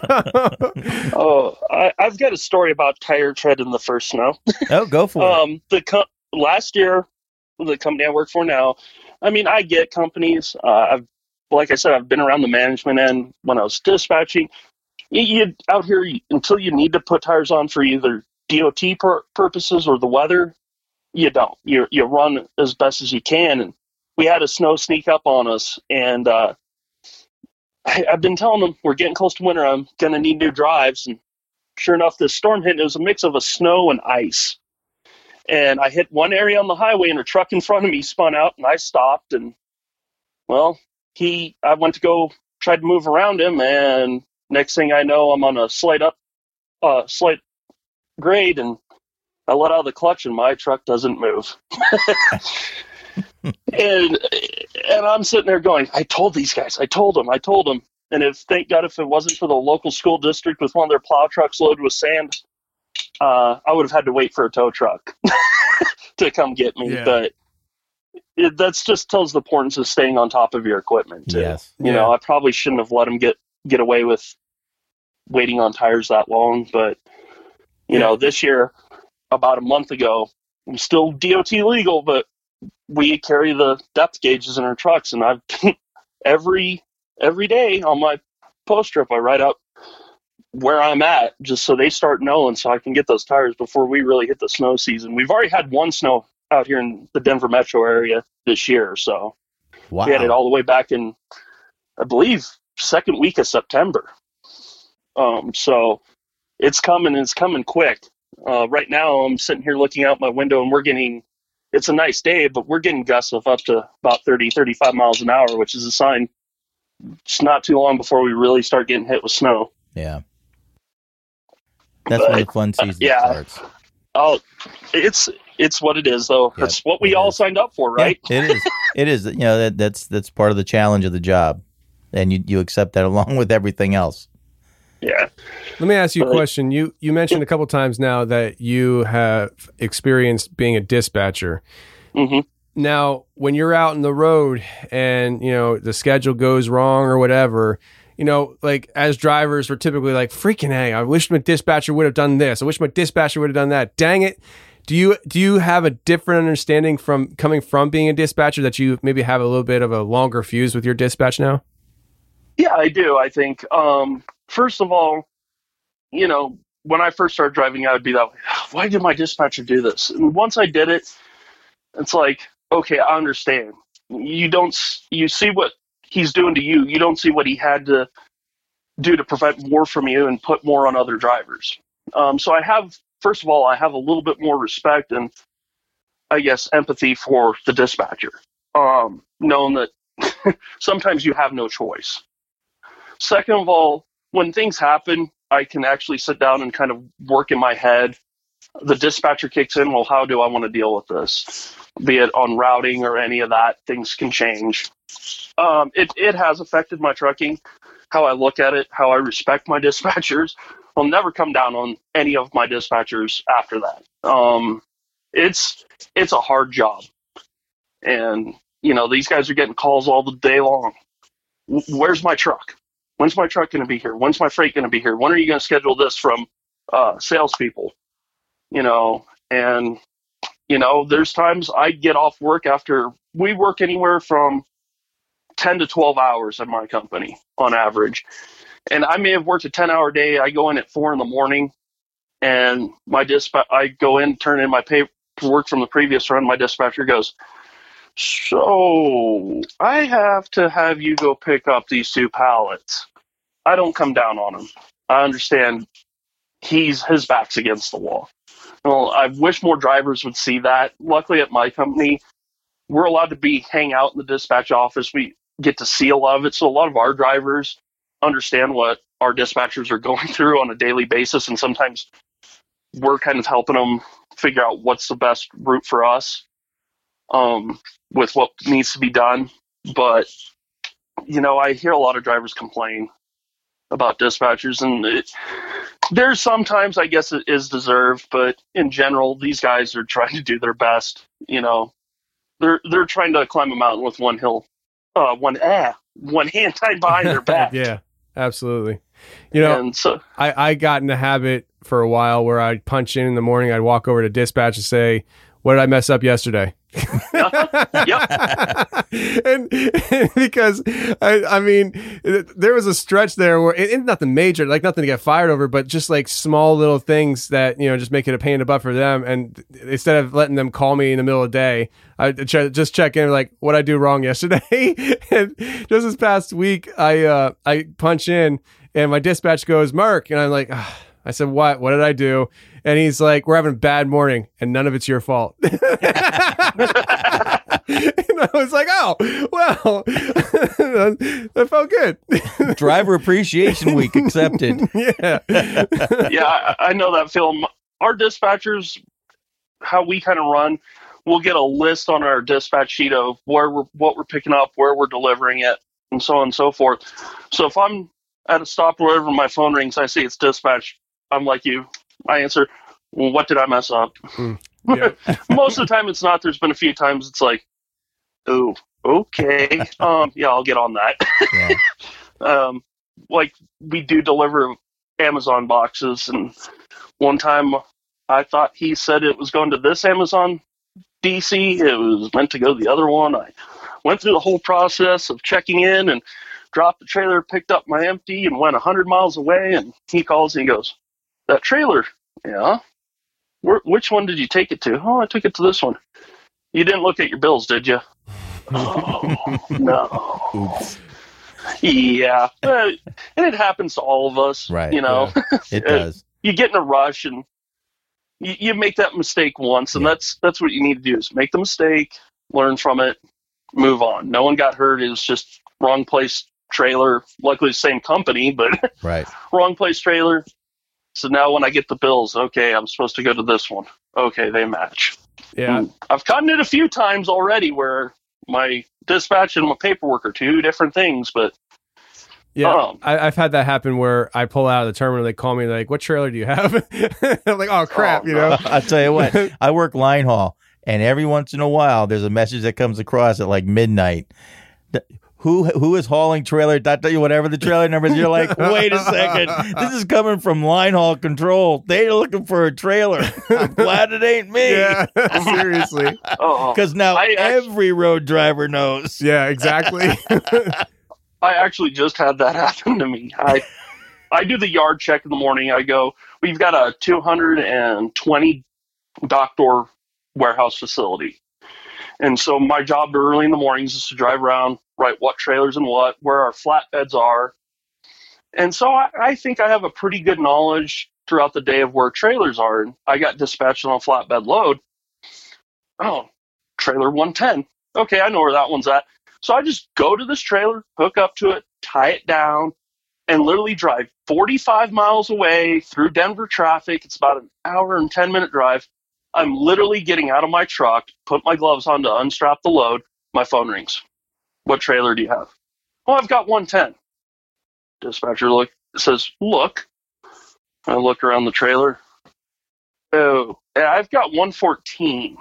I've got a story about tire tread in the first snow. Oh, go for it. Last year, the company I work for now, I mean, I get companies. Like I said, I've been around the management end when I was dispatching. You out here, until you need to put tires on for either DOT purposes or the weather, you don't. You run as best as you can. And we had a snow sneak up on us, and I've been telling them we're getting close to winter. I'm going to need new drives. And sure enough, this storm hit, and it was a mix of snow and ice. And I hit one area on the highway, and a truck in front of me spun out, and I stopped. And, I went to tried to move around him, and next thing I know, I'm on a slight grade, and I let out the clutch, and my truck doesn't move. and I'm sitting there going, I told these guys, I told them. And thank God, if it wasn't for the local school district with one of their plow trucks loaded with sand, I would have had to wait for a tow truck to come get me. Yeah. But that's just tells the importance of staying on top of your equipment too. Yes. You know, I probably shouldn't have let them get away with waiting on tires that long. But, this year about a month ago. I'm still DOT legal, but we carry the depth gauges in our trucks, and I've every day on my post trip, I write up where I'm at just so they start knowing, so I can get those tires before we really hit the snow season. We've already had one snow out here in the Denver metro area this year, so wow. We had it all the way back in, I believe, second week of September. So it's coming quick. Right now I'm sitting here looking out my window, and it's a nice day, but we're getting gusts of up to about 30, 35 miles an hour, which is a sign it's not too long before we really start getting hit with snow. Yeah. That's when the fun season starts. Oh, it's what it is, though. That's what we all signed up for, right? Yeah, it is. It is. You know, that's part of the challenge of the job, and you accept that along with everything else. Yeah. Let me ask you a question. You mentioned a couple times now that you have experienced being a dispatcher. Mm-hmm. Now, when you're out on the road and, you know, the schedule goes wrong or whatever, you know, like as drivers, we're typically like, freaking hey, I wish my dispatcher would have done this. I wish my dispatcher would have done that. Dang it. Do you have a different understanding from coming from being a dispatcher, that you maybe have a little bit of a longer fuse with your dispatch now? Yeah, I do. I think, first of all, you know, when I first started driving, I would be like, why did my dispatcher do this? And once I did it, it's like, okay, I understand. You see what he's doing to you. You don't see what he had to do to prevent more from you and put more on other drivers. So first of all, I have a little bit more respect and, I guess, empathy for the dispatcher, knowing that sometimes you have no choice. Second of all, when things happen, I can actually sit down and kind of work in my head. The dispatcher kicks in, well, how do I want to deal with this? Be it on routing or any of that, things can change. It has affected my trucking, how I look at it, how I respect my dispatchers. I'll never come down on any of my dispatchers after that. It's a hard job. And, you know, these guys are getting calls all the day long. Where's my truck? When's my truck going to be here? When's my freight going to be here? When are you going to schedule this from salespeople? You know, and, you know, there's times I get off work after we work anywhere from 10 to 12 hours at my company on average. And I may have worked a 10-hour day. I go in at 4 a.m. and I go in, turn in my paperwork from the previous run. My dispatcher goes, so I have to have you go pick up these 2 pallets. I don't come down on him. I understand his back's against the wall. Well, I wish more drivers would see that. Luckily at my company, we're allowed to hang out in the dispatch office. We get to see a lot of it. So a lot of our drivers understand what our dispatchers are going through on a daily basis. And sometimes we're kind of helping them figure out what's the best route for us with what needs to be done. But, you know, I hear a lot of drivers complain about dispatchers, and there's sometimes, I guess, it is deserved, but in general, these guys are trying to do their best. You know, they're trying to climb a mountain with one hand tied behind their back. Yeah, absolutely. You know, and so, I got in the habit for a while where I'd punch in the morning, I'd walk over to dispatch and say, what did I mess up yesterday? and because I mean, there was a stretch there where it's nothing major, like nothing to get fired over, but just like small little things that, you know, just make it a pain in the butt for them. And instead of letting them call me in the middle of the day, I just check in like what I do wrong yesterday. And just this past week, I punch in and my dispatch goes, Mark, and I'm like, I said, what did I do? And he's like, we're having a bad morning and none of it's your fault. And I was like, oh, well, that felt good. Driver Appreciation Week accepted. Yeah. Yeah, I know that film. Our dispatchers, how we kind of run, we'll get a list on our dispatch sheet of what we're picking up, where we're delivering it, and so on and so forth. So if I'm at a stop or wherever my phone rings, I see it's dispatch, I'm like you. I answer, well, what did I mess up? Yeah. Most of the time it's not. There's been a few times it's like, oh, okay. Yeah, I'll get on that. Yeah. Like we do deliver Amazon boxes, and one time I thought he said it was going to this Amazon DC. It was meant to go to the other one. I went through the whole process of checking in and dropped the trailer, picked up my empty, and went 100 miles away. And he calls and he goes, "That trailer, yeah? Which one did you take it to?" "Oh, I took it to this one." "You didn't look at your bills, did you?" "Oh, no." Oops. Yeah. And it happens to all of us, Right. you know. Yeah, it does. You get in a rush and you make that mistake once, and that's what you need to do is make the mistake, learn from it, move on. No one got hurt. It was just wrong place trailer. Luckily, the same company, but right. Wrong place trailer. So now when I get the bills, okay, I'm supposed to go to this one. Okay, they match. Yeah. And I've gotten it a few times already where my dispatch and my paperwork are two different things, but yeah, I've had that happen where I pull out of the terminal, they call me like, "What trailer do you have?" I'm like, "Oh crap," you know. I'll tell you what, I work line haul, and every once in a while, there's a message that comes across at like midnight. Who is hauling trailer? Whatever the trailer number is, you're like, wait a second, this is coming from line haul control. They're looking for a trailer. I'm glad it ain't me. Yeah, seriously. Because now every road driver knows. Yeah, exactly. I actually just had that happen to me. I do the yard check in the morning. I go, we've got a 220 dock door warehouse facility. And so my job early in the mornings is to drive around, write what trailers and what, where our flatbeds are. And so I think I have a pretty good knowledge throughout the day of where trailers are. And I got dispatched on a flatbed load. Oh, trailer 110. Okay, I know where that one's at. So I just go to this trailer, hook up to it, tie it down, and literally drive 45 miles away through Denver traffic. It's about an hour and 10-minute drive. I'm literally getting out of my truck, put my gloves on to unstrap the load. My phone rings. "What trailer do you have?" "Oh, I've got 110. Dispatcher says, "Look." I look around the trailer. "Oh, I've got 114.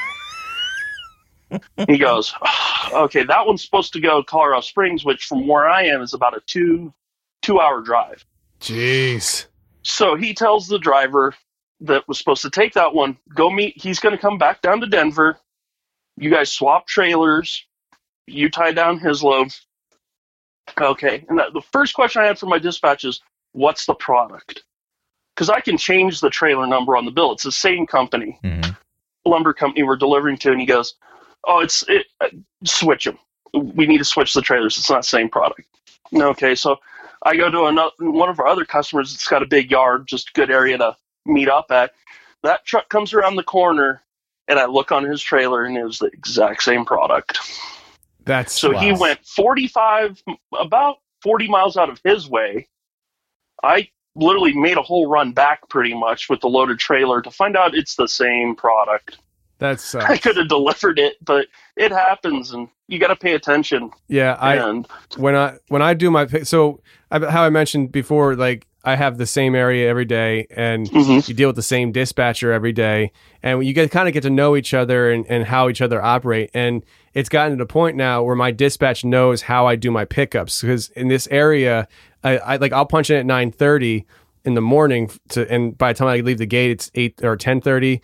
He goes, "Okay, that one's supposed to go to Colorado Springs, which from where I am is about a two-hour drive." Jeez. So he tells the driver that was supposed to take that one, go meet. He's going to come back down to Denver. You guys swap trailers. You tie down his load. Okay. And the first question I had for my dispatch is, what's the product? Because I can change the trailer number on the bill. It's the same company, lumber company we're delivering to. And he goes, "Oh, switch them. We need to switch the trailers. It's not the same product." Okay. So I go to one of our other customers that's got a big yard, just a good area to meet up at. That truck comes around the corner, and I look on his trailer, and it was the exact same product. He went about 40 miles out of his way. I literally made a whole run back pretty much with the loaded trailer to find out it's the same product. That sucks. I could have delivered it, but it happens, and you got to pay attention. Yeah, when I do my how I mentioned before, like I have the same area every day, and you deal with the same dispatcher every day, and you kind of get to know each other and how each other operate. And it's gotten to the point now where my dispatch knows how I do my pickups, because in this area, I'll punch in at 9:30 in the morning and by the time I leave the gate, it's 8 or 10:30,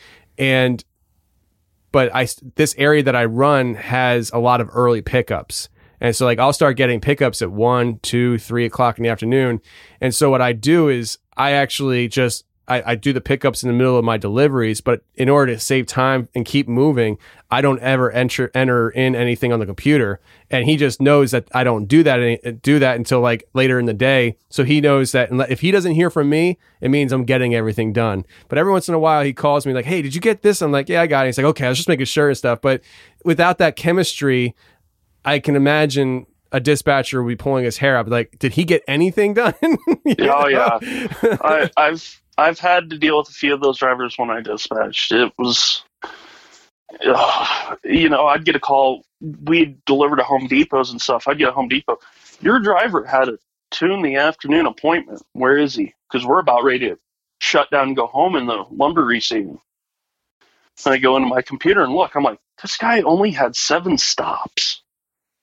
but this area that I run has a lot of early pickups. And so I'll start getting pickups at 1, 2, 3 o'clock in the afternoon. And so what I do is I actually I do the pickups in the middle of my deliveries, but in order to save time and keep moving, I don't ever enter in anything on the computer. And he just knows that I don't do that until later in the day. So he knows that if he doesn't hear from me, it means I'm getting everything done. But every once in a while he calls me like, "Hey, did you get this?" I'm like, "Yeah, I got it." He's like, "Okay, I was just making sure and stuff." But without that chemistry, I can imagine a dispatcher would be pulling his hair up. Like, did he get anything done? Oh yeah. I've had to deal with a few of those drivers when I dispatched. It was, I'd get a call. We delivered to Home Depots and stuff. I'd get a Home Depot. "Your driver had a 2 in the afternoon appointment. Where is he?" Because we're about ready to shut down and go home in the lumber receiving. And I go into my computer and look. I'm like, this guy only had 7 stops.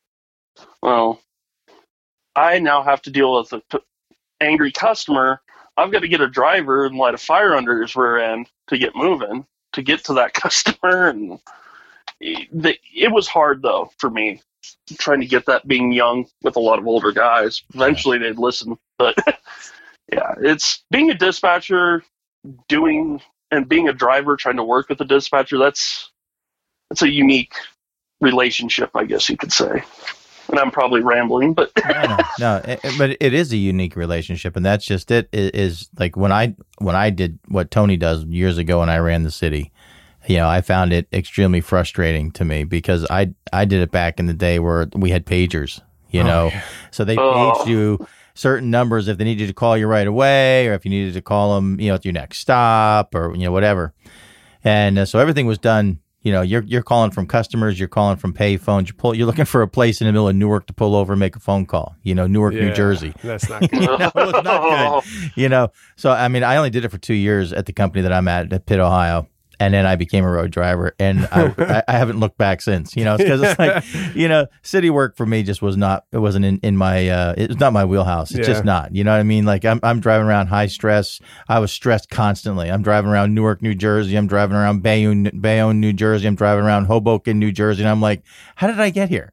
Well, I now have to deal with an angry customer I've got to get a driver and light a fire under his rear end to get moving, to get to that customer. And it was hard, though, for me, trying to get that being young with a lot of older guys. Eventually they'd listen. But, yeah, it's being a dispatcher, being a driver, trying to work with a dispatcher, that's a unique relationship, I guess you could say. And I'm probably rambling, but no, but it is a unique relationship, and that's just it. Is like when I did what Tony does years ago when I ran the city. I found it extremely frustrating to me because I did it back in the day where we had pagers. So they paged you certain numbers if they needed to call you right away, or if you needed to call them, at your next stop, or whatever. And so everything was done. You're calling from customers, you're calling from pay phones, you're looking for a place in the middle of Newark to pull over and make a phone call, Newark, New Jersey. That's not good. No, it's not good. So, I mean, I only did it for 2 years at the company that I'm at Pitt, Ohio. And then I became a road driver, and I haven't looked back since. It's because it's like, city work for me just wasn't in my, it was not my wheelhouse. It's just not. You know what I mean? Like I'm driving around high stress. I was stressed constantly. I'm driving around Newark, New Jersey. I'm driving around Bayonne, New Jersey. I'm driving around Hoboken, New Jersey. And I'm like, how did I get here?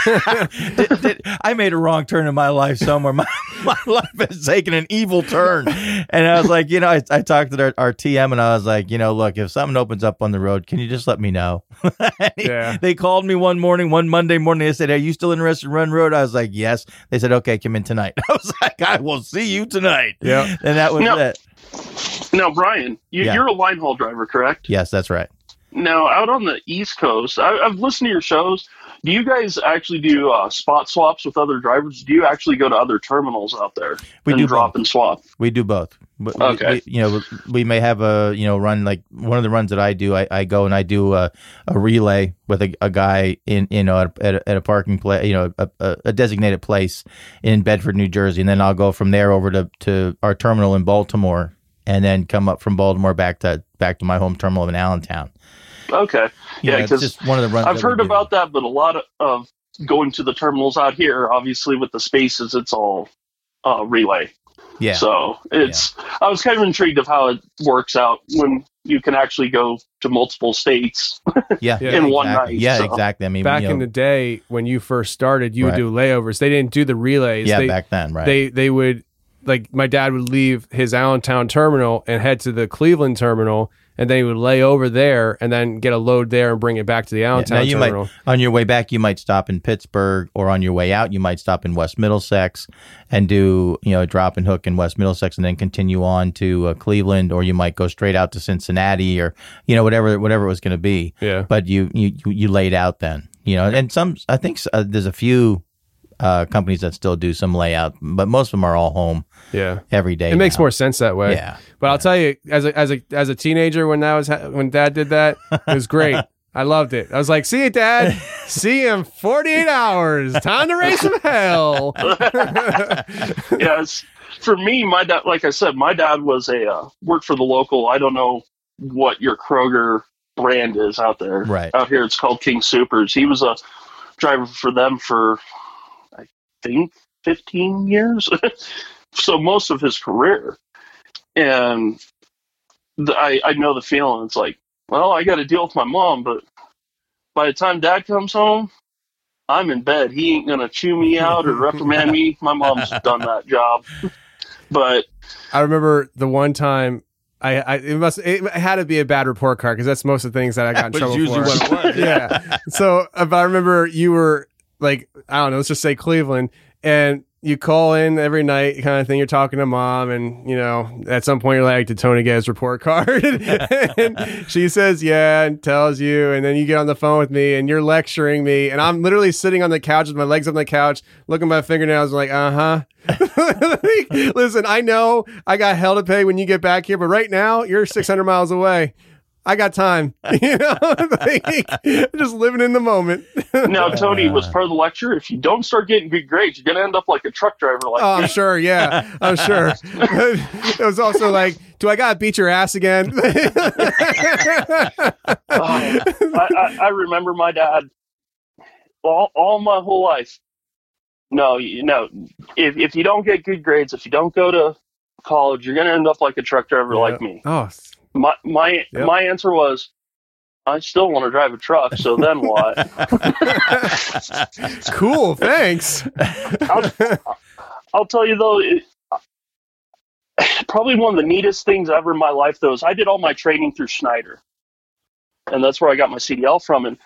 I made a wrong turn in my life somewhere. My life has taken an evil turn. And I was like, I talked to our TM, and I was like, look, if something opens up on the road, can you just let me know? They called me one Monday morning. They said, are you still interested in Run Road? I was like, yes. They said, okay, come in tonight. I was like, I will see you tonight. Yeah. And that was it. Now, Brian, you're a line haul driver, correct? Yes, that's right. Now, out on the East Coast, I've listened to your shows. Do you guys actually do spot swaps with other drivers? Do you actually go to other terminals out there and drop and swap? We do both. Okay. We may have a run, like one of the runs that I do. I go and I do a relay with a guy at a parking place, a designated place in Bedford, New Jersey, and then I'll go from there over to our terminal in Baltimore, and then come up from Baltimore back to my home terminal in Allentown. Okay. Yeah, because just one of the runs I've heard about that, but a lot of going to the terminals out here, obviously with the spaces, it's all relay. Yeah. So I was kind of intrigued of how it works out when you can actually go to multiple states in one night. Yeah, so. Exactly. I mean, back in the day when you first started, you would do layovers. They didn't do the relays. Yeah, back then, right. They would, like, my dad would leave his Allentown terminal and head to the Cleveland terminal, and then he would lay over there and then get a load there and bring it back to the Allentown terminal. On your way back, you might stop in Pittsburgh, or on your way out, you might stop in West Middlesex and do, a drop and hook in West Middlesex and then continue on to Cleveland, or you might go straight out to Cincinnati, or, whatever it was going to be. Yeah. But you laid out then, and I think there's a few companies that still do some layout, but most of them are all home. Every day. It makes more sense that way. Yeah. But I'll tell you, as a teenager, when Dad did that, it was great. I loved it. I was like, "See you, Dad. See you in 48 hours. Time to raise some hell." Yes. For me, my dad, like I said, my dad was worked for the local. I don't know what your Kroger brand is out there. Right. Out here, it's called King Soopers. He was a driver for them for, I think, 15 years. So most of his career. And I know the feeling. It's like, well, I got to deal with my mom, but by the time Dad comes home, I'm in bed. He ain't going to chew me out or reprimand me. My mom's done that job. But I remember the one time it had to be a bad report card, because that's most of the things that I got in trouble usually for. What it was. Yeah. So, but I remember you were like, I don't know, let's just say Cleveland, and you call in every night kind of thing. You're talking to Mom, and, at some point you're like, did Tony get his report card? And she says, yeah, and tells you. And then you get on the phone with me and you're lecturing me. And I'm literally sitting on the couch with my legs on the couch, looking at my fingernails, like, listen, I know I got hell to pay when you get back here, but right now you're 600 miles away. I got time, just living in the moment. Now, Tony, was part of the lecture, if you don't start getting good grades, you're going to end up like a truck driver. I'm sure. Yeah, I'm sure. It was also like, do I got to beat your ass again? I remember my dad all my whole life. No, if you don't get good grades, if you don't go to college, you're going to end up like a truck driver like me. Oh, my answer was, I still want to drive a truck. So then what? Cool. Thanks. I'll tell you though, probably one of the neatest things ever in my life though is I did all my training through Schneider, and that's where I got my CDL from. And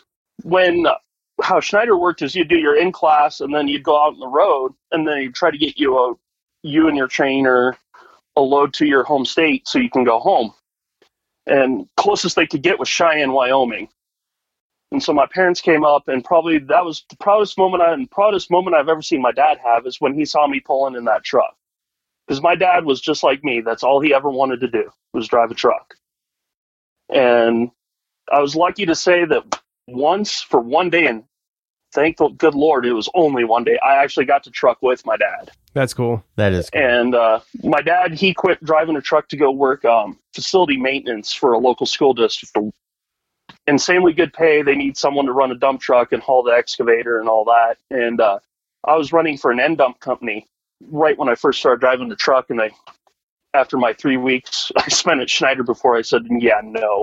how Schneider worked is you'd do your in class, and then you'd go out on the road, and then you'd try to get you and your trainer a load to your home state so you can go home. And closest they could get was Cheyenne, Wyoming. And so my parents came up, and probably that was the proudest moment I've ever seen my dad have is when he saw me pulling in that truck. Because my dad was just like me. That's all he ever wanted to do was drive a truck. And I was lucky to say that once for one day, and thank the good Lord, it was only one day, I actually got to truck with my dad. That's cool. That is cool. And my dad, he quit driving a truck to go work facility maintenance for a local school district. Insanely good pay. They need someone to run a dump truck and haul the excavator and all that. And I was running for an end dump company right when I first started driving the truck. And after my 3 weeks I spent at Schneider before I said, yeah, no.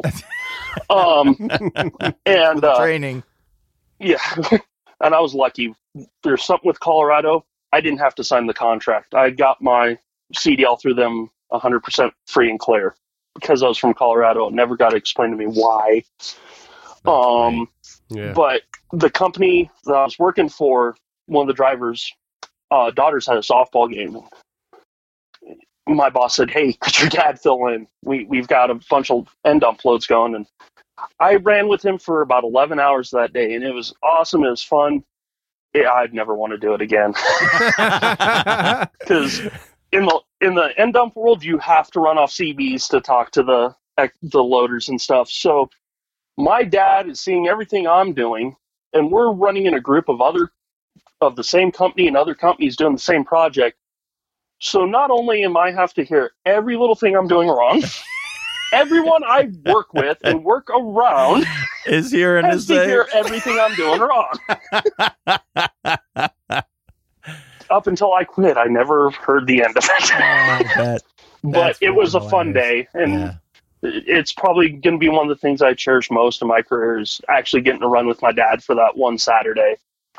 And training. Yeah. And I was lucky. There's something with Colorado. I didn't have to sign the contract. I got my CDL through them 100% free and clear because I was from Colorado. It never got to explain to me why. But the company that I was working for, one of the drivers' daughters had a softball game. My boss said, hey, could your dad fill in? We've got a bunch of end dump loads going. And I ran with him for about 11 hours that day, and it was awesome. It was fun. I'd never want to do it again. Because in the end dump world, you have to run off CBs to talk to the loaders and stuff. So my dad is seeing everything I'm doing, and we're running in a group of the same company and other companies doing the same project. So not only am I have to hear every little thing I'm doing wrong, everyone I work with and work around is hearing has to hear everything I'm doing wrong. Up until I quit, I never heard the end of it. But it was a fun day, and it's probably going to be one of the things I cherish most in my career is actually getting to run with my dad for that one Saturday.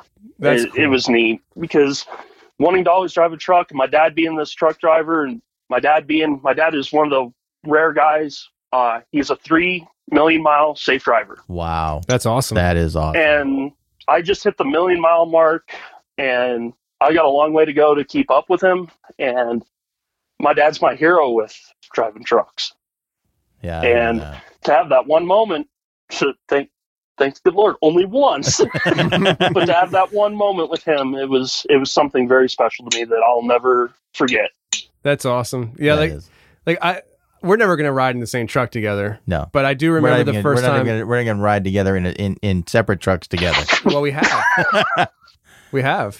It was neat because wanting to always drive a truck, and my dad being this truck driver, and my dad is one of the rare guys. He's a 3 million mile safe driver. Wow. That's awesome. That is awesome. And I just hit the 1 million mile mark, and I got a long way to go to keep up with him. And my dad's my hero with driving trucks. Yeah. And to have that one moment, thanks good Lord, only once, but to have that one moment with him, it was something very special to me that I'll never forget. That's awesome. Yeah. We're never going to ride in the same truck together. No. But I do remember the first time. We're not going to ride together in separate trucks together. Well, we have. We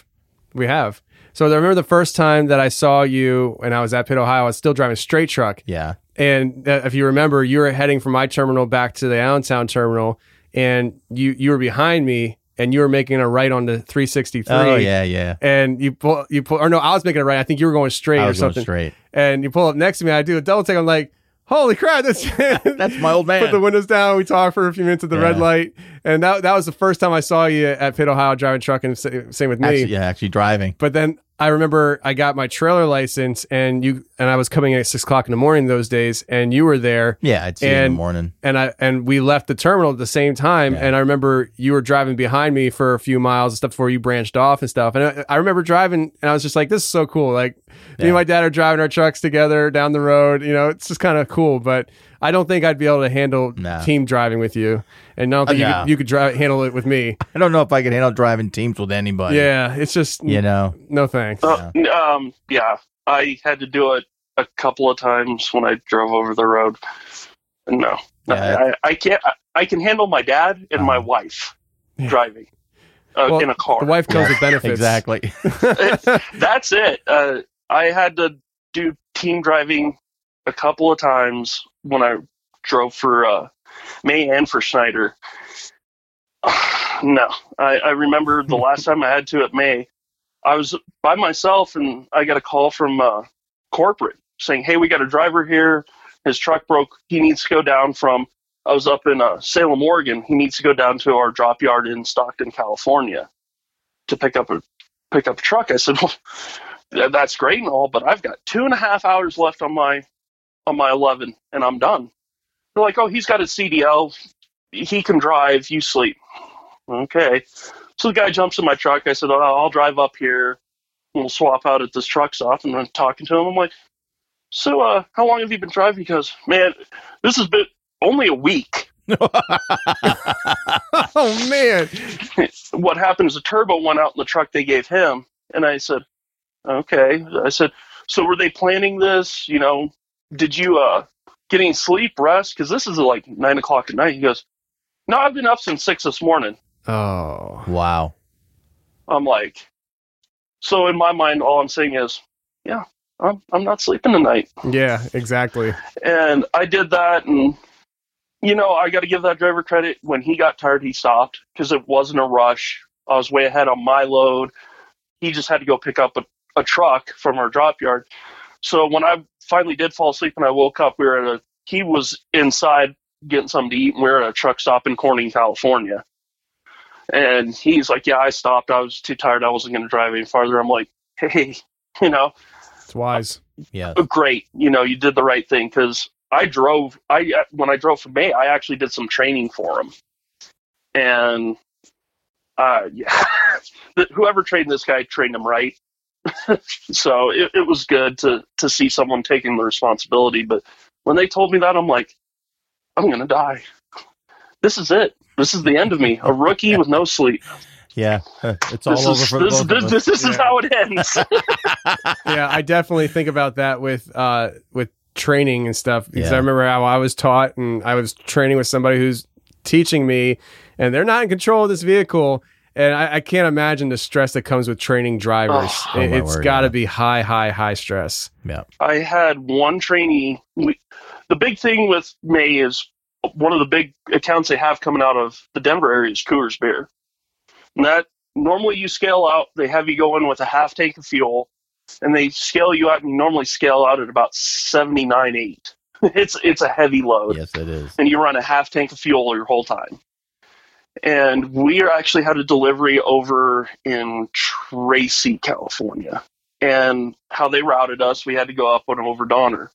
have. So I remember the first time that I saw you when I was at Pitt, Ohio, I was still driving a straight truck. Yeah. And if you remember, you were heading from my terminal back to the Allentown terminal, and you were behind me, and you were making a right on the 363. Oh, yeah. And I was making a right. I think you were going straight or something. Straight. And you pull up next to me. I do a double take. I'm like, holy crap, that's my old man. Put the windows down. We talked for a few minutes at the red light. And that was the first time I saw you at Pitt, Ohio, driving a truck, and same with me. Actually driving. But then I remember I got my trailer license, and I was coming at 6 o'clock in the morning those days, and you were there. Yeah, I'd see you in the morning. And we left the terminal at the same time, and I remember you were driving behind me for a few miles and stuff before you branched off and stuff. And I remember driving, and I was just like, this is so cool. Like, me and my dad are driving our trucks together down the road. You know, it's just kind of cool, but I don't think I'd be able to handle team driving with you. And I don't think you could handle it with me. I don't know if I could handle driving teams with anybody. Yeah, it's just, no thanks. I had to do it a couple of times when I drove over the road. No, I can't. I can handle my dad and my wife driving in a car. The wife comes with benefits. Exactly. That's it. I had to do team driving a couple of times when I drove for May and for Schneider. No, I remember the last time I had to at May, I was by myself, and I got a call from corporate saying, hey, we got a driver here. His truck broke. He needs to go down from, I was up in Salem, Oregon. He needs to go down to our drop yard in Stockton, California to pick up a truck. I said, well, that's great and all, but I've got 2.5 hours left on my 11 and I'm done. They're like, oh, he's got a CDL. He can drive. You sleep. Okay. So the guy jumps in my truck. I said, oh, I'll drive up here. We'll swap out at this truck stop. And I'm talking to him. I'm like, so how long have you been driving? He goes, man, this has been only a week. Oh, man. What happened is the turbo went out in the truck they gave him. And I said, okay. I said, so were they planning this? You know, did you get any sleep, rest? Because this is like 9 o'clock at night. He goes, no, I've been up since 6 this morning. Oh. Wow. I'm like, so in my mind, all I'm saying is, yeah, I'm not sleeping tonight. Yeah, exactly. And I did that, and, you know, I got to give that driver credit. When he got tired, he stopped, because it wasn't a rush. I was way ahead on my load. He just had to go pick up a truck from our drop yard. So when I finally did fall asleep and I woke up, he was inside getting something to eat, and we were at a truck stop in Corning, California. And he's like, yeah, I stopped. I was too tired. I wasn't going to drive any farther. I'm like, hey, you know. It's wise. Yeah. Great. You know, you did the right thing, because when I drove for May, I actually did some training for him. And, yeah, whoever trained this guy trained him right. So it was good to see someone taking the responsibility. But when they told me that, I'm like, I'm going to die. This is it. This is the end of me, a rookie with no sleep. Yeah, it's all over for both of us. This is how it ends. Yeah, I definitely think about that with training and stuff, because I remember how I was taught, and I was training with somebody who's teaching me, and they're not in control of this vehicle. And I can't imagine the stress that comes with training drivers. It's got to be high stress. Yeah. I had one trainee. The big thing with May is one of the big accounts they have coming out of the Denver area is Coors Beer. And that normally you scale out, they have you go in with a half tank of fuel, and they scale you out, and you normally scale out at about 79.8. It's a heavy load. Yes, it is. And you run a half tank of fuel your whole time. And we actually had a delivery over in Tracy, California. And how they routed us, we had to go up and over Donner.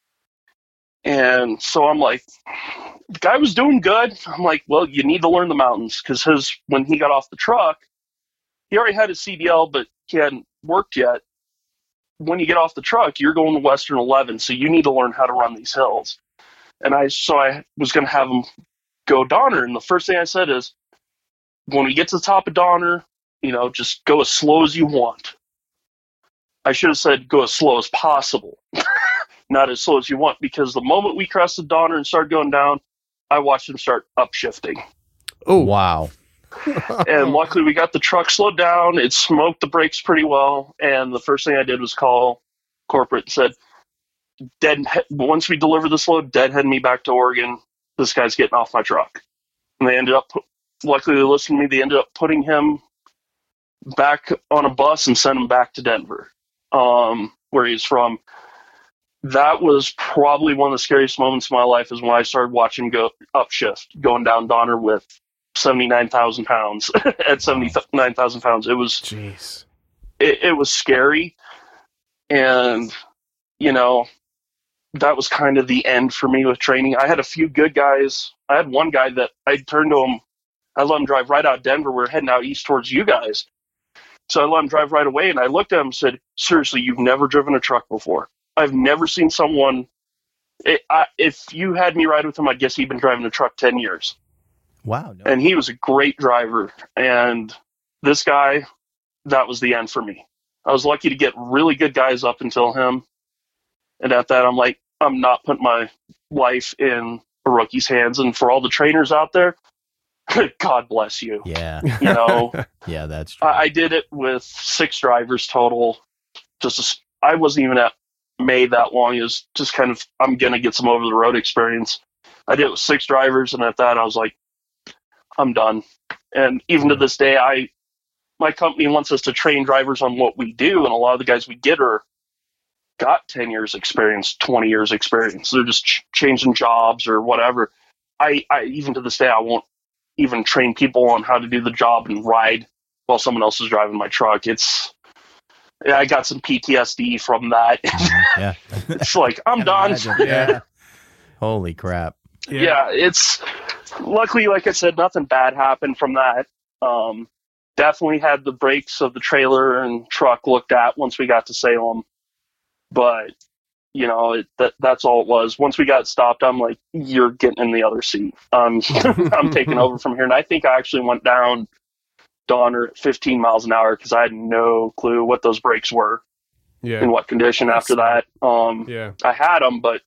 And so I'm like, the guy was doing good. I'm like, well, you need to learn the mountains, because when he got off the truck, he already had his CDL, but he hadn't worked yet. When you get off the truck, you're going to Western 11, so you need to learn how to run these hills. And I was going to have him go Donner, and the first thing I said is, when we get to the top of Donner, you know, just go as slow as you want. I should have said go as slow as possible. Not as slow as you want, because the moment we crested Donner and started going down, I watched him start upshifting. Oh, wow. And luckily we got the truck slowed down. It smoked the brakes pretty well. And the first thing I did was call corporate and said, once we deliver this load, deadhead me back to Oregon. This guy's getting off my truck. And they ended up, luckily they listened to me, they ended up putting him back on a bus and sent him back to Denver, where he's from. That was probably one of the scariest moments of my life, is when I started watching him go upshift, going down Donner with 79,000 pounds. At 79,000 pounds, it was, jeez, it was scary. And, you know, that was kind of the end for me with training. I had a few good guys. I had one guy that I turned to him. I let him drive right out of Denver. We're heading out east towards you guys. So I let him drive right away, and I looked at him and said, seriously, you've never driven a truck before. I've never seen someone. If you had me ride with him, I guess he'd been driving a truck 10 years. Wow. And he was a great driver. And this guy, that was the end for me. I was lucky to get really good guys up until him. And at that, I'm like, I'm not putting my life in a rookie's hands. And for all the trainers out there, God bless you. Yeah. You know? Yeah, that's true. I did it with 6 drivers total. I wasn't even at May that long. It was just kind of, I'm going to get some over the road experience. I did it with 6 drivers. And at that, I was like, I'm done. And even to this day, my company wants us to train drivers on what we do. And a lot of the guys we get are got 10 years experience, 20 years experience. They're just changing jobs or whatever. I even to this day, I won't even train people on how to do the job and ride while someone else is driving my truck. I got some PTSD from that. Yeah. It's like, I'm done. Yeah. Holy crap. Yeah, it's luckily, like I said, nothing bad happened from that. Definitely had the brakes of the trailer and truck looked at once we got to Salem. But, you know, that's all it was. Once we got stopped, I'm like, you're getting in the other seat. I'm taking over from here. And I think I actually went down Donner at 15 miles an hour because I had no clue what those brakes were in what condition after that. I had them, but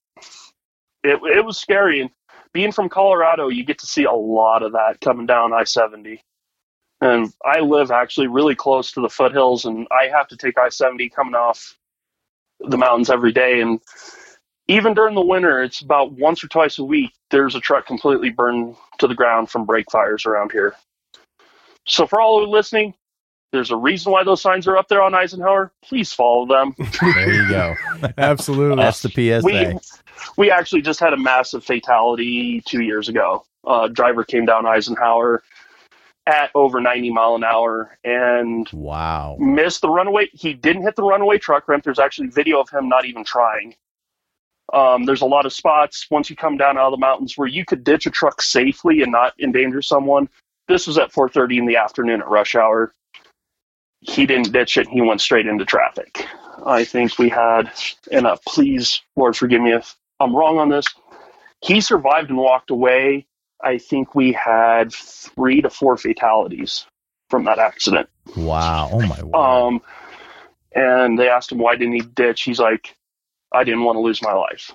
it was scary. And being from Colorado, you get to see a lot of that coming down I-70. And I live actually really close to the foothills, and I have to take I-70 coming off the mountains every day. And even during the winter, it's about once or twice a week, there's a truck completely burned to the ground from brake fires around here. So for all who are listening, there's a reason why those signs are up there on Eisenhower. Please follow them. There you go. Absolutely. That's the PSA. We actually just had a massive fatality 2 years ago. A driver came down Eisenhower at over 90 mile an hour and missed the runaway. He didn't hit the runaway truck ramp. There's actually video of him not even trying. There's a lot of spots once you come down out of the mountains where you could ditch a truck safely and not endanger someone. This was at 4:30 in the afternoon at rush hour. He didn't ditch it. He went straight into traffic. I think we had, and please, Lord, forgive me if I'm wrong on this. He survived and walked away. I think we had 3 to 4 fatalities from that accident. Wow. Oh my word. And they asked him, why didn't he ditch? He's like, I didn't want to lose my life.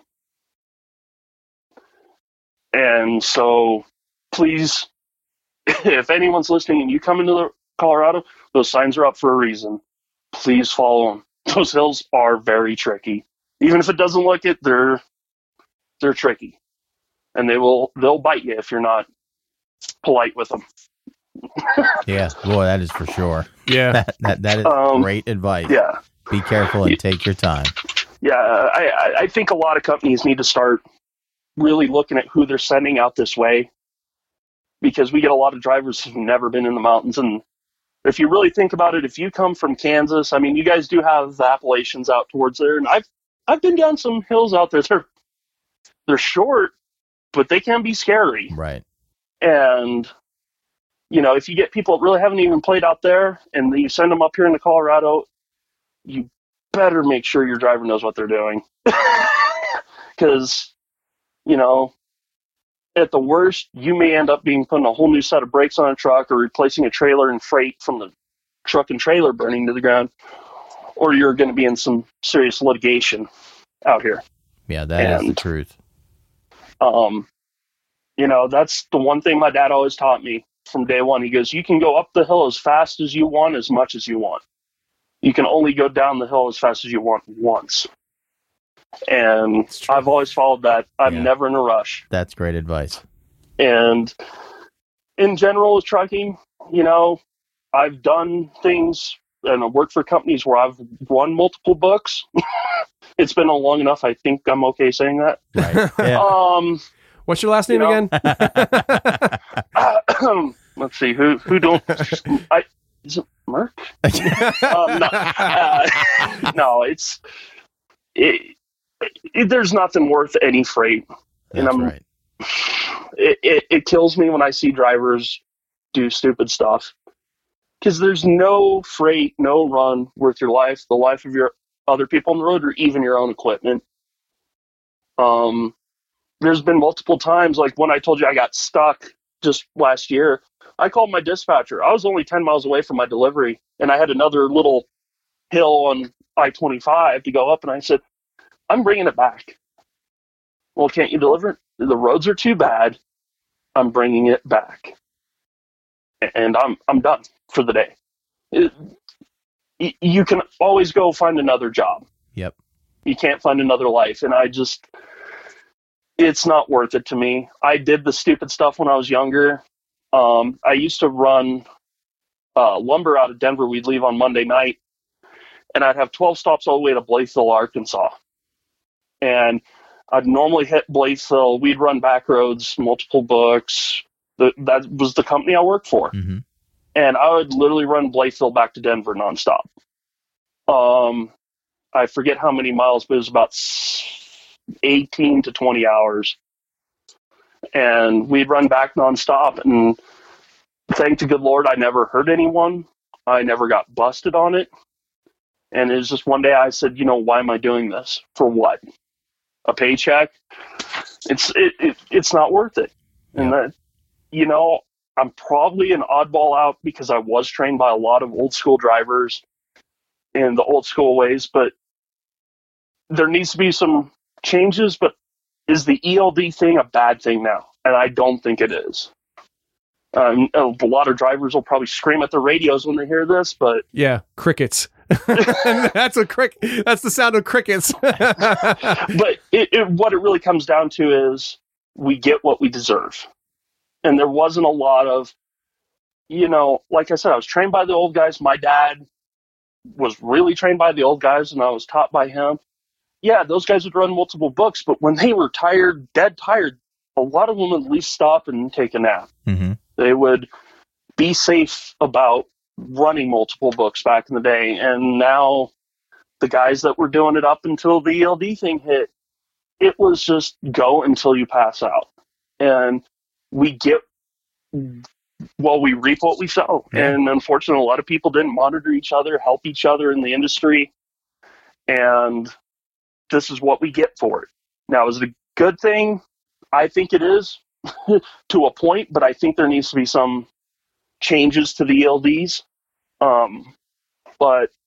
And so please, if anyone's listening and you come into Colorado, those signs are up for a reason. Please follow them. Those hills are very tricky. Even if it doesn't look it, they're tricky. And they'll bite you if you're not polite with them. Yeah, boy, that is for sure. Yeah. That is great advice. Yeah. Be careful and take your time. Yeah, I think a lot of companies need to start really looking at who they're sending out this way, because we get a lot of drivers who've never been in the mountains. And if you really think about it, if you come from Kansas, I mean, you guys do have the Appalachians out towards there, and I've been down some hills out there. They're short, but they can be scary. Right. And, you know, if you get people that really haven't even played out there and you send them up here into Colorado, you better make sure your driver knows what they're doing. Because, you know, at the worst, you may end up putting a whole new set of brakes on a truck or replacing a trailer and freight from the truck and trailer burning to the ground, or you're going to be in some serious litigation out here. Yeah, that is the truth. You know, that's the one thing my dad always taught me from day one. He goes, you can go up the hill as fast as you want, as much as you want. You can only go down the hill as fast as you want once. And I've always followed that. I'm never in a rush. That's great advice. And in general with trucking, you know, I've done things and I've worked for companies where I've won multiple books. It's been long enough. I think I'm okay saying that. Right. Yeah. What's your last name again? Let's see. Who don't? Is it Merck? No, there's nothing worth any freight. That's and right. It kills me when I see drivers do stupid stuff, because there's no freight, no run worth your life, the life of your other people on the road, or even your own equipment. There's been multiple times, like when I told you I got stuck just last year, I called my dispatcher. I was only 10 miles away from my delivery, and I had another little hill on I-25 to go up, and I said, I'm bringing it back. Well, can't you deliver it? The roads are too bad. I'm bringing it back. And I'm done for the day. You can always go find another job. Yep. You can't find another life. And it's not worth it to me. I did the stupid stuff when I was younger. I used to run lumber out of Denver. We'd leave on Monday night, and I'd have 12 stops all the way to Blytheville, Arkansas. And I'd normally hit Blytheville. We'd run back roads, multiple books. That was the company I worked for. Mm-hmm. And I would literally run Blytheville back to Denver nonstop. I forget how many miles, but it was about 18 to 20 hours. And we'd run back nonstop. And thank the good Lord, I never hurt anyone. I never got busted on it. And it was just one day I said, why am I doing this? For what? A paycheck? It's not worth it. And that, I'm probably an oddball out because I was trained by a lot of old school drivers in the old school ways, but there needs to be some changes. But is the ELD thing a bad thing now? And I don't think it is. A lot of drivers will probably scream at their radios when they hear this, but yeah, crickets. That's the sound of crickets. But what it really comes down to is we get what we deserve. And there wasn't a lot of, like I said, I was trained by the old guys. My dad was really trained by the old guys, and I was taught by him. Yeah, those guys would run multiple books, but when they were tired, dead tired, a lot of them would at least stop and take a nap. Mm-hmm. They would be safe about running multiple books back in the day. And now the guys that were doing it up until the ELD thing hit, it was just go until you pass out. And we reap what we sow. Yeah. And unfortunately, a lot of people didn't monitor each other, help each other in the industry. And this is what we get for it. Now, is it a good thing? I think it is to a point, but I think there needs to be some changes to the ELDs. But,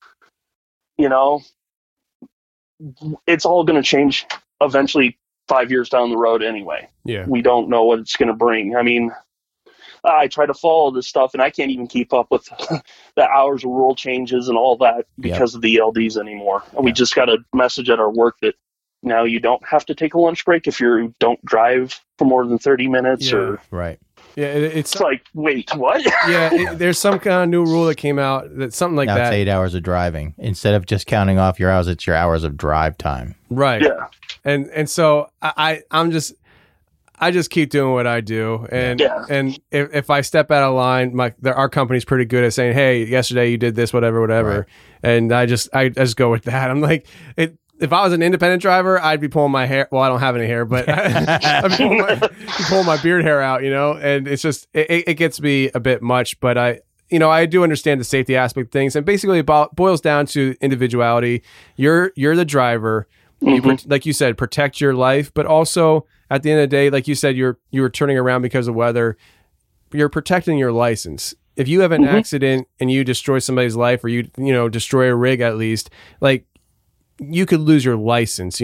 it's all going to change eventually 5 years down the road anyway. Yeah. We don't know what it's going to bring. I mean, I try to follow this stuff, and I can't even keep up with the hours of rule changes and all that because of the ELDs anymore. And we just got a message at our work that now you don't have to take a lunch break if you don't drive for more than 30 minutes. Right. Yeah, it's like, wait, what? Yeah, there's some kind of new rule that came out that something like now that. It's 8 hours of driving. Instead of just counting off your hours, it's your hours of drive time. Right. Yeah. And so I just keep doing what I do, and if I step out of line, our company's pretty good at saying, hey, yesterday you did this, whatever, right. And I just go with that. I'm like, if I was an independent driver, I'd be pulling my hair. Well, I don't have any hair, but I'd be pulling my beard hair out, and it's just, it gets me a bit much, but I do understand the safety aspect of things, and basically it boils down to individuality. You're the driver. Mm-hmm. Like you said, protect your life, but also at the end of the day, like you said, you were turning around because of weather. You're protecting your license. If you have an accident and you destroy somebody's life, or you destroy a rig, at least, like, you could lose your license.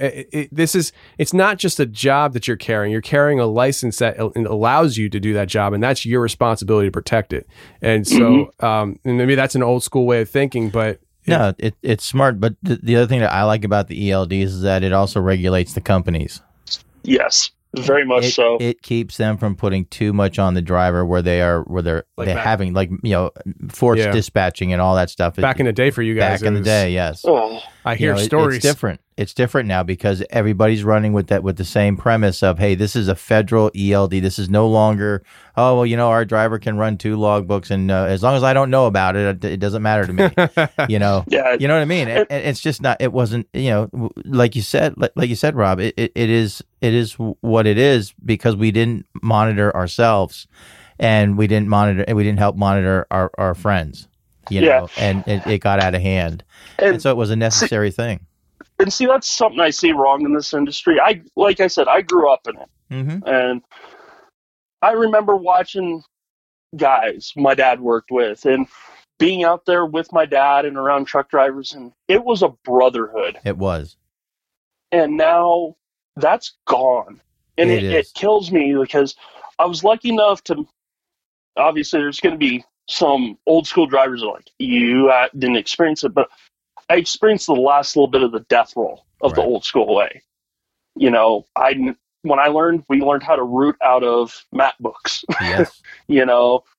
It's not just a job that you're carrying. You're carrying a license that allows you to do that job, and that's your responsibility to protect it. And so, and maybe that's an old school way of thinking, but no, it's smart. But the other thing that I like about the ELDs is that it also regulates the companies. Yes, very much so. It keeps them from putting too much on the driver where they're having forced dispatching and all that stuff. Back in the day for you guys. Back in the day, yes. Oh, I hear stories. It's different. It's different now because everybody's running with the same premise of, hey, this is a federal ELD. This is no longer, our driver can run 2 logbooks, and as long as I don't know about it, it doesn't matter to me. Yeah. You know what I mean? It's just not. It wasn't. Like you said, Rob. It is what it is because we didn't monitor ourselves, and we didn't help monitor our friends. And it got out of hand, and so it was a necessary thing. And see, that's something I see wrong in this industry. Like I said, I grew up in it. Mm-hmm. And I remember watching guys my dad worked with and being out there with my dad and around truck drivers. And it was a brotherhood. It was. And now that's gone. And it kills me because I was lucky enough to, obviously there's going to be some old school drivers that are like, you didn't experience it, but I experienced the last little bit of the death roll of the old school way. We learned how to route out of map books. Yes.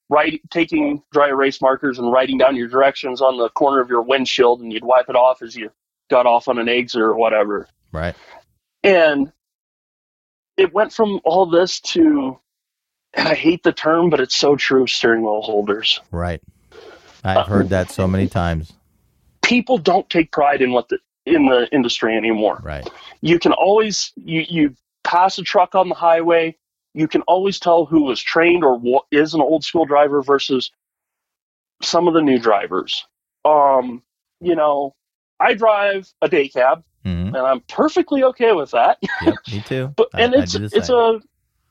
taking dry erase markers and writing down your directions on the corner of your windshield, and you'd wipe it off as you got off on an exit or whatever. Right. And it went from all this to, and I hate the term, but it's so true, steering wheel holders. Right. I've heard that so many times. People don't take pride in in the industry anymore. Right. You can always, you pass a truck on the highway, you can always tell who was trained or is an old school driver versus some of the new drivers. You know, I drive a day cab, and I'm perfectly okay with that. Yep, me too. It's a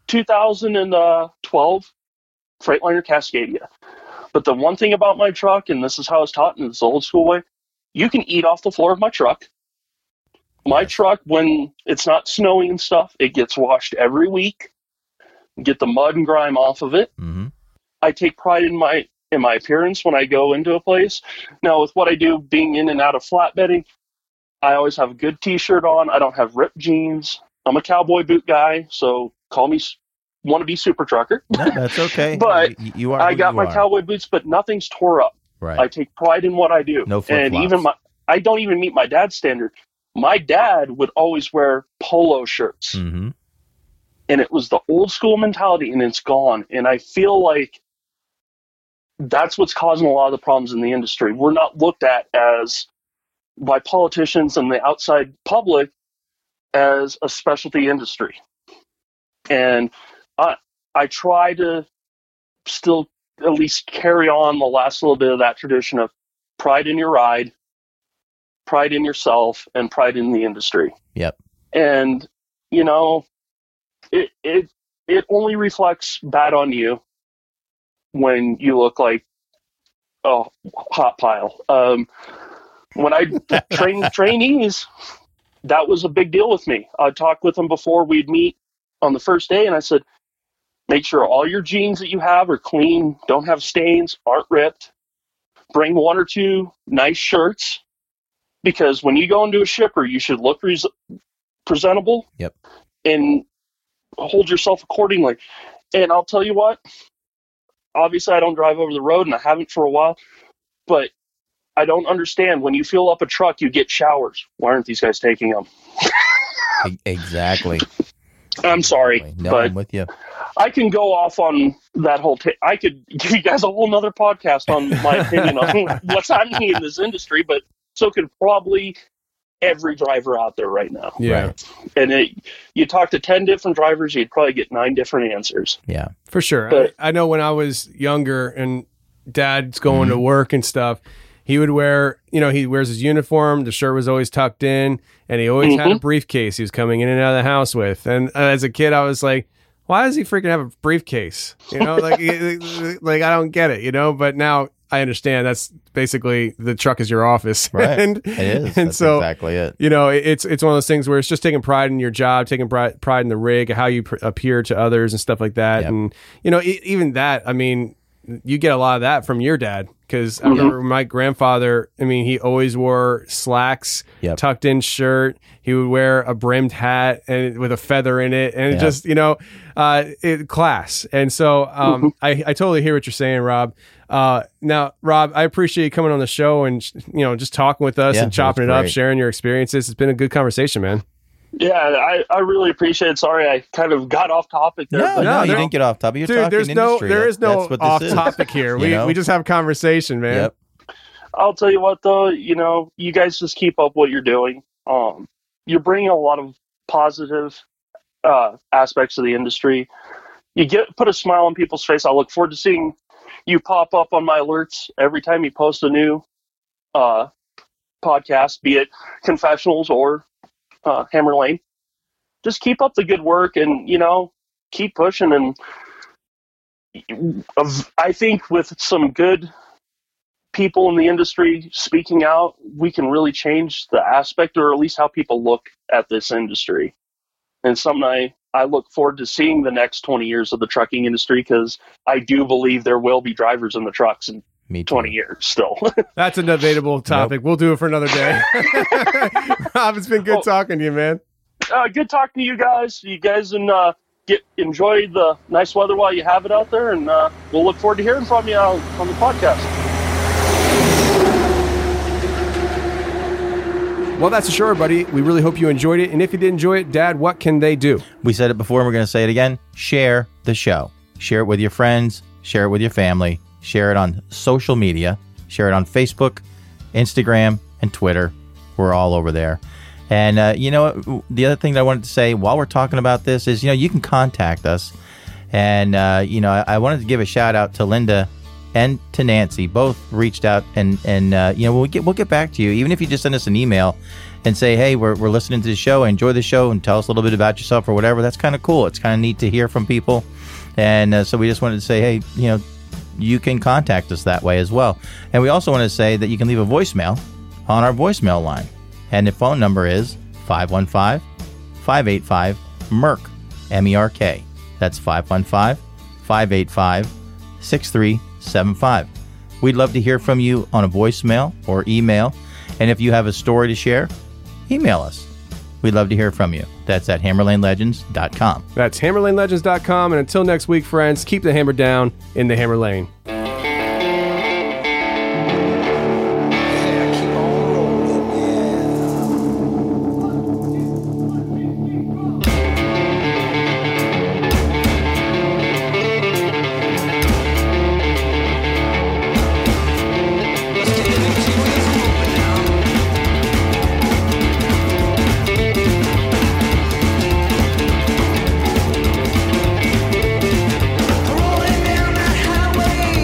2012 Freightliner Cascadia. But the one thing about my truck, and this is how it's taught in this old school way, you can eat off the floor of my truck. My truck, when it's not snowing and stuff, it gets washed every week. Get the mud and grime off of it. I take pride in my appearance when I go into a place. Now, with what I do, being in and out of flatbedding, I always have a good T-shirt on. I don't have ripped jeans. I'm a cowboy boot guy, so call me wannabe super trucker. No, that's okay. But you are. I got my cowboy boots, but nothing's tore up. Right. I take pride in what I do. No flip-flops. And even I don't even meet my dad's standard. My dad would always wear polo shirts. And it was the old school mentality, and it's gone. And I feel like that's what's causing a lot of the problems in the industry. We're not looked at as, by politicians and the outside public, as a specialty industry. And I try to still at least carry on the last little bit of that tradition of pride in your ride, pride in yourself, and pride in the industry. Yep. And, you know, it only reflects bad on you when you look like a hot pile. When I trained trainees, that was a big deal with me. I'd talk with them before we'd meet on the first day, and I said, make sure all your jeans that you have are clean, don't have stains, aren't ripped. Bring one or two nice shirts, because when you go into a shipper, you should look presentable. Yep. And hold yourself accordingly. And I'll tell you what, obviously I don't drive over the road, and I haven't for a while, but I don't understand. When you fill up a truck, you get showers. Why aren't these guys taking them? Exactly. I'm sorry, no, but I'm with you. I can go off on that whole I could give you guys a whole nother podcast on my opinion on what's happening in this industry, but so could probably every driver out there right now. Yeah. Right. And you talk to 10 different drivers, you'd probably get 9 different answers. Yeah. For sure. But I know when I was younger and dad's going to work and stuff, he would wear, he wears his uniform. The shirt was always tucked in, and he always had a briefcase he was coming in and out of the house with. And as a kid, I was like, why does he freaking have a briefcase? Like I don't get it, But now I understand that's basically the truck is your office. Right. And, it is. And that's so, exactly it. It's one of those things where it's just taking pride in your job, taking pride in the rig, how you appear to others and stuff like that. Yep. And, even that, I mean, you get a lot of that from your dad. Because I remember my grandfather, he always wore slacks, tucked in shirt. He would wear a brimmed hat and with a feather in it. And it just, class. And so I totally hear what you're saying, Rob. Now, Rob, I appreciate you coming on the show and, just talking with us and chopping it up, sharing your experiences. It's been a good conversation, man. Yeah, I really appreciate it. Sorry, I kind of got off topic there. No, you didn't get off topic. You're talking industry. There is no off topic here. We just have conversation, man. Yep. I'll tell you what, though, you guys just keep up what you're doing. You're bringing a lot of positive aspects of the industry. You put a smile on people's face. I look forward to seeing you pop up on my alerts every time you post a new podcast, be it confessionals or Hammer Lane. Just keep up the good work and keep pushing. And I think with some good people in the industry speaking out, we can really change the aspect, or at least how people look at this industry. And something I look forward to seeing the next 20 years of the trucking industry, because I do believe there will be drivers in the trucks in 20 years still. That's a debatable topic. Nope. We'll do it for another day. Rob, it's been good talking to you, man. Good talking to you guys. You guys in enjoy the nice weather while you have it out there, and we'll look forward to hearing from you on the podcast. Well, that's a show, everybody. We really hope you enjoyed it. And if you did enjoy it, Dad, what can they do? We said it before and we're going to say it again. Share the show. Share it with your friends. Share it with your family. Share it on social media. Share it on Facebook, Instagram, and Twitter. We're all over there. And, the other thing that I wanted to say while we're talking about this is, you can contact us. And, I wanted to give a shout out to Linda and to Nancy. Both reached out and we'll get back to you. Even if you just send us an email and say, hey, we're listening to the show, I enjoy the show, and tell us a little bit about yourself or whatever. That's kind of cool. It's kind of neat to hear from people. And so we just wanted to say, hey, you can contact us that way as well. And we also want to say that you can leave a voicemail on our voicemail line. And the phone number is 515-585-MERK, M-E-R-K. That's 515-585-6375. We'd love to hear from you on a voicemail or email. And if you have a story to share, email us. We'd love to hear from you. That's at HammerLaneLegends.com. That's HammerLaneLegends.com. And until next week, friends, keep the hammer down in the Hammer Lane. Rolling down that highway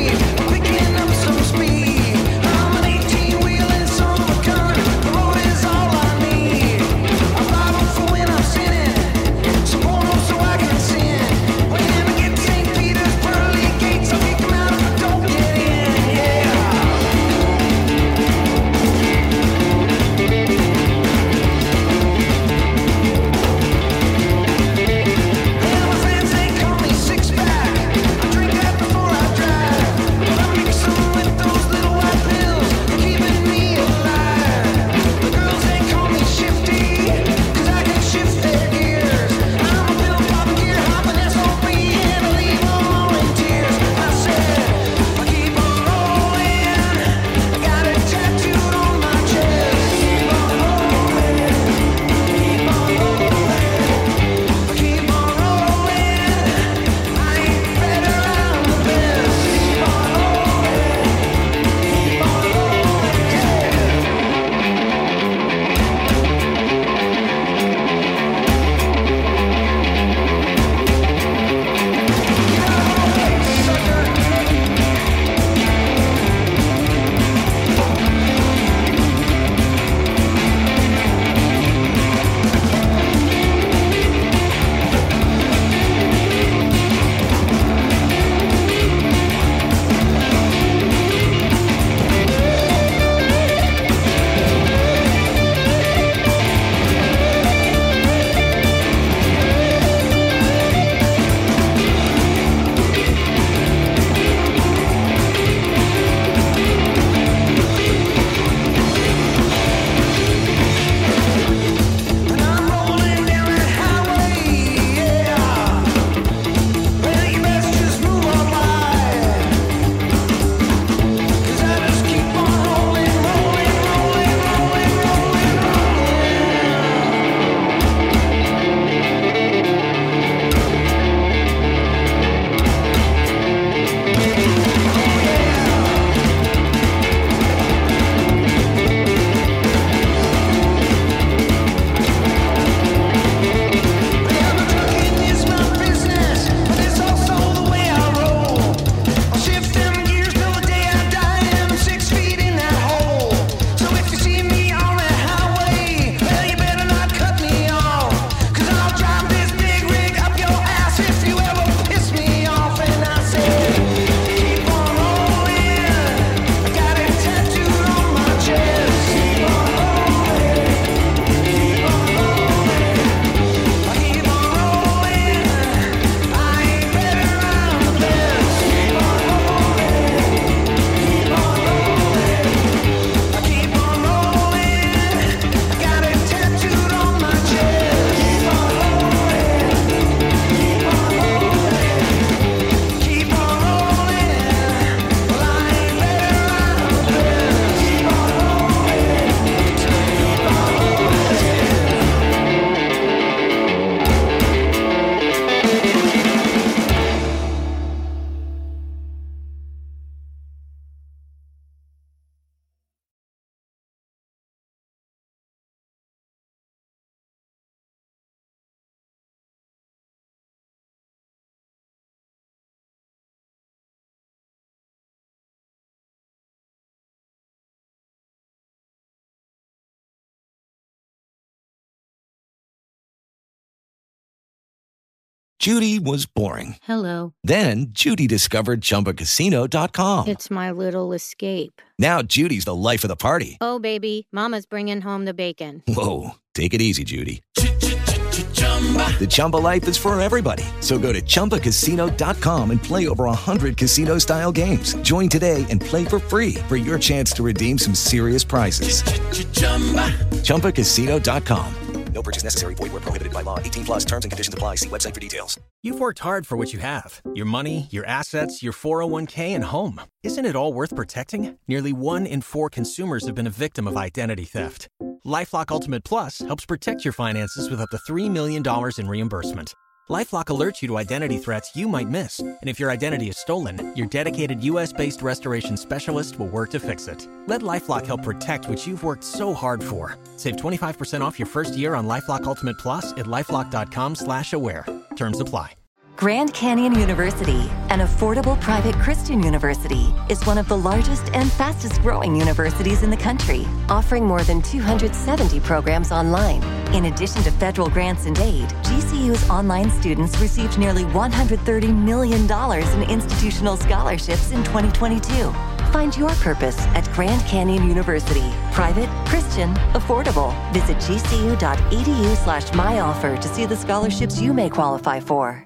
Judy was boring. Hello. Then Judy discovered ChumbaCasino.com. It's my little escape. Now Judy's the life of the party. Oh, baby, mama's bringing home the bacon. Whoa, take it easy, Judy. The Chumba life is for everybody. So go to ChumbaCasino.com and play over 100 casino-style games. Join today and play for free for your chance to redeem some serious prizes. ChumbaCasino.com. No purchase necessary. Void where prohibited by law. 18 plus terms and conditions apply. See website for details. You've worked hard for what you have. Your money, your assets, your 401k, and home. Isn't it all worth protecting? Nearly 1 in 4 consumers have been a victim of identity theft. LifeLock Ultimate Plus helps protect your finances with up to $3 million in reimbursement. LifeLock alerts you to identity threats you might miss. And if your identity is stolen, your dedicated U.S.-based restoration specialist will work to fix it. Let LifeLock help protect what you've worked so hard for. Save 25% off your first year on LifeLock Ultimate Plus at LifeLock.com/aware. Terms apply. Grand Canyon University, an affordable private Christian university, is one of the largest and fastest growing universities in the country, offering more than 270 programs online. In addition to federal grants and aid, GCU's online students received nearly $130 million in institutional scholarships in 2022. Find your purpose at Grand Canyon University. Private, Christian, affordable. Visit gcu.edu/myoffer to see the scholarships you may qualify for.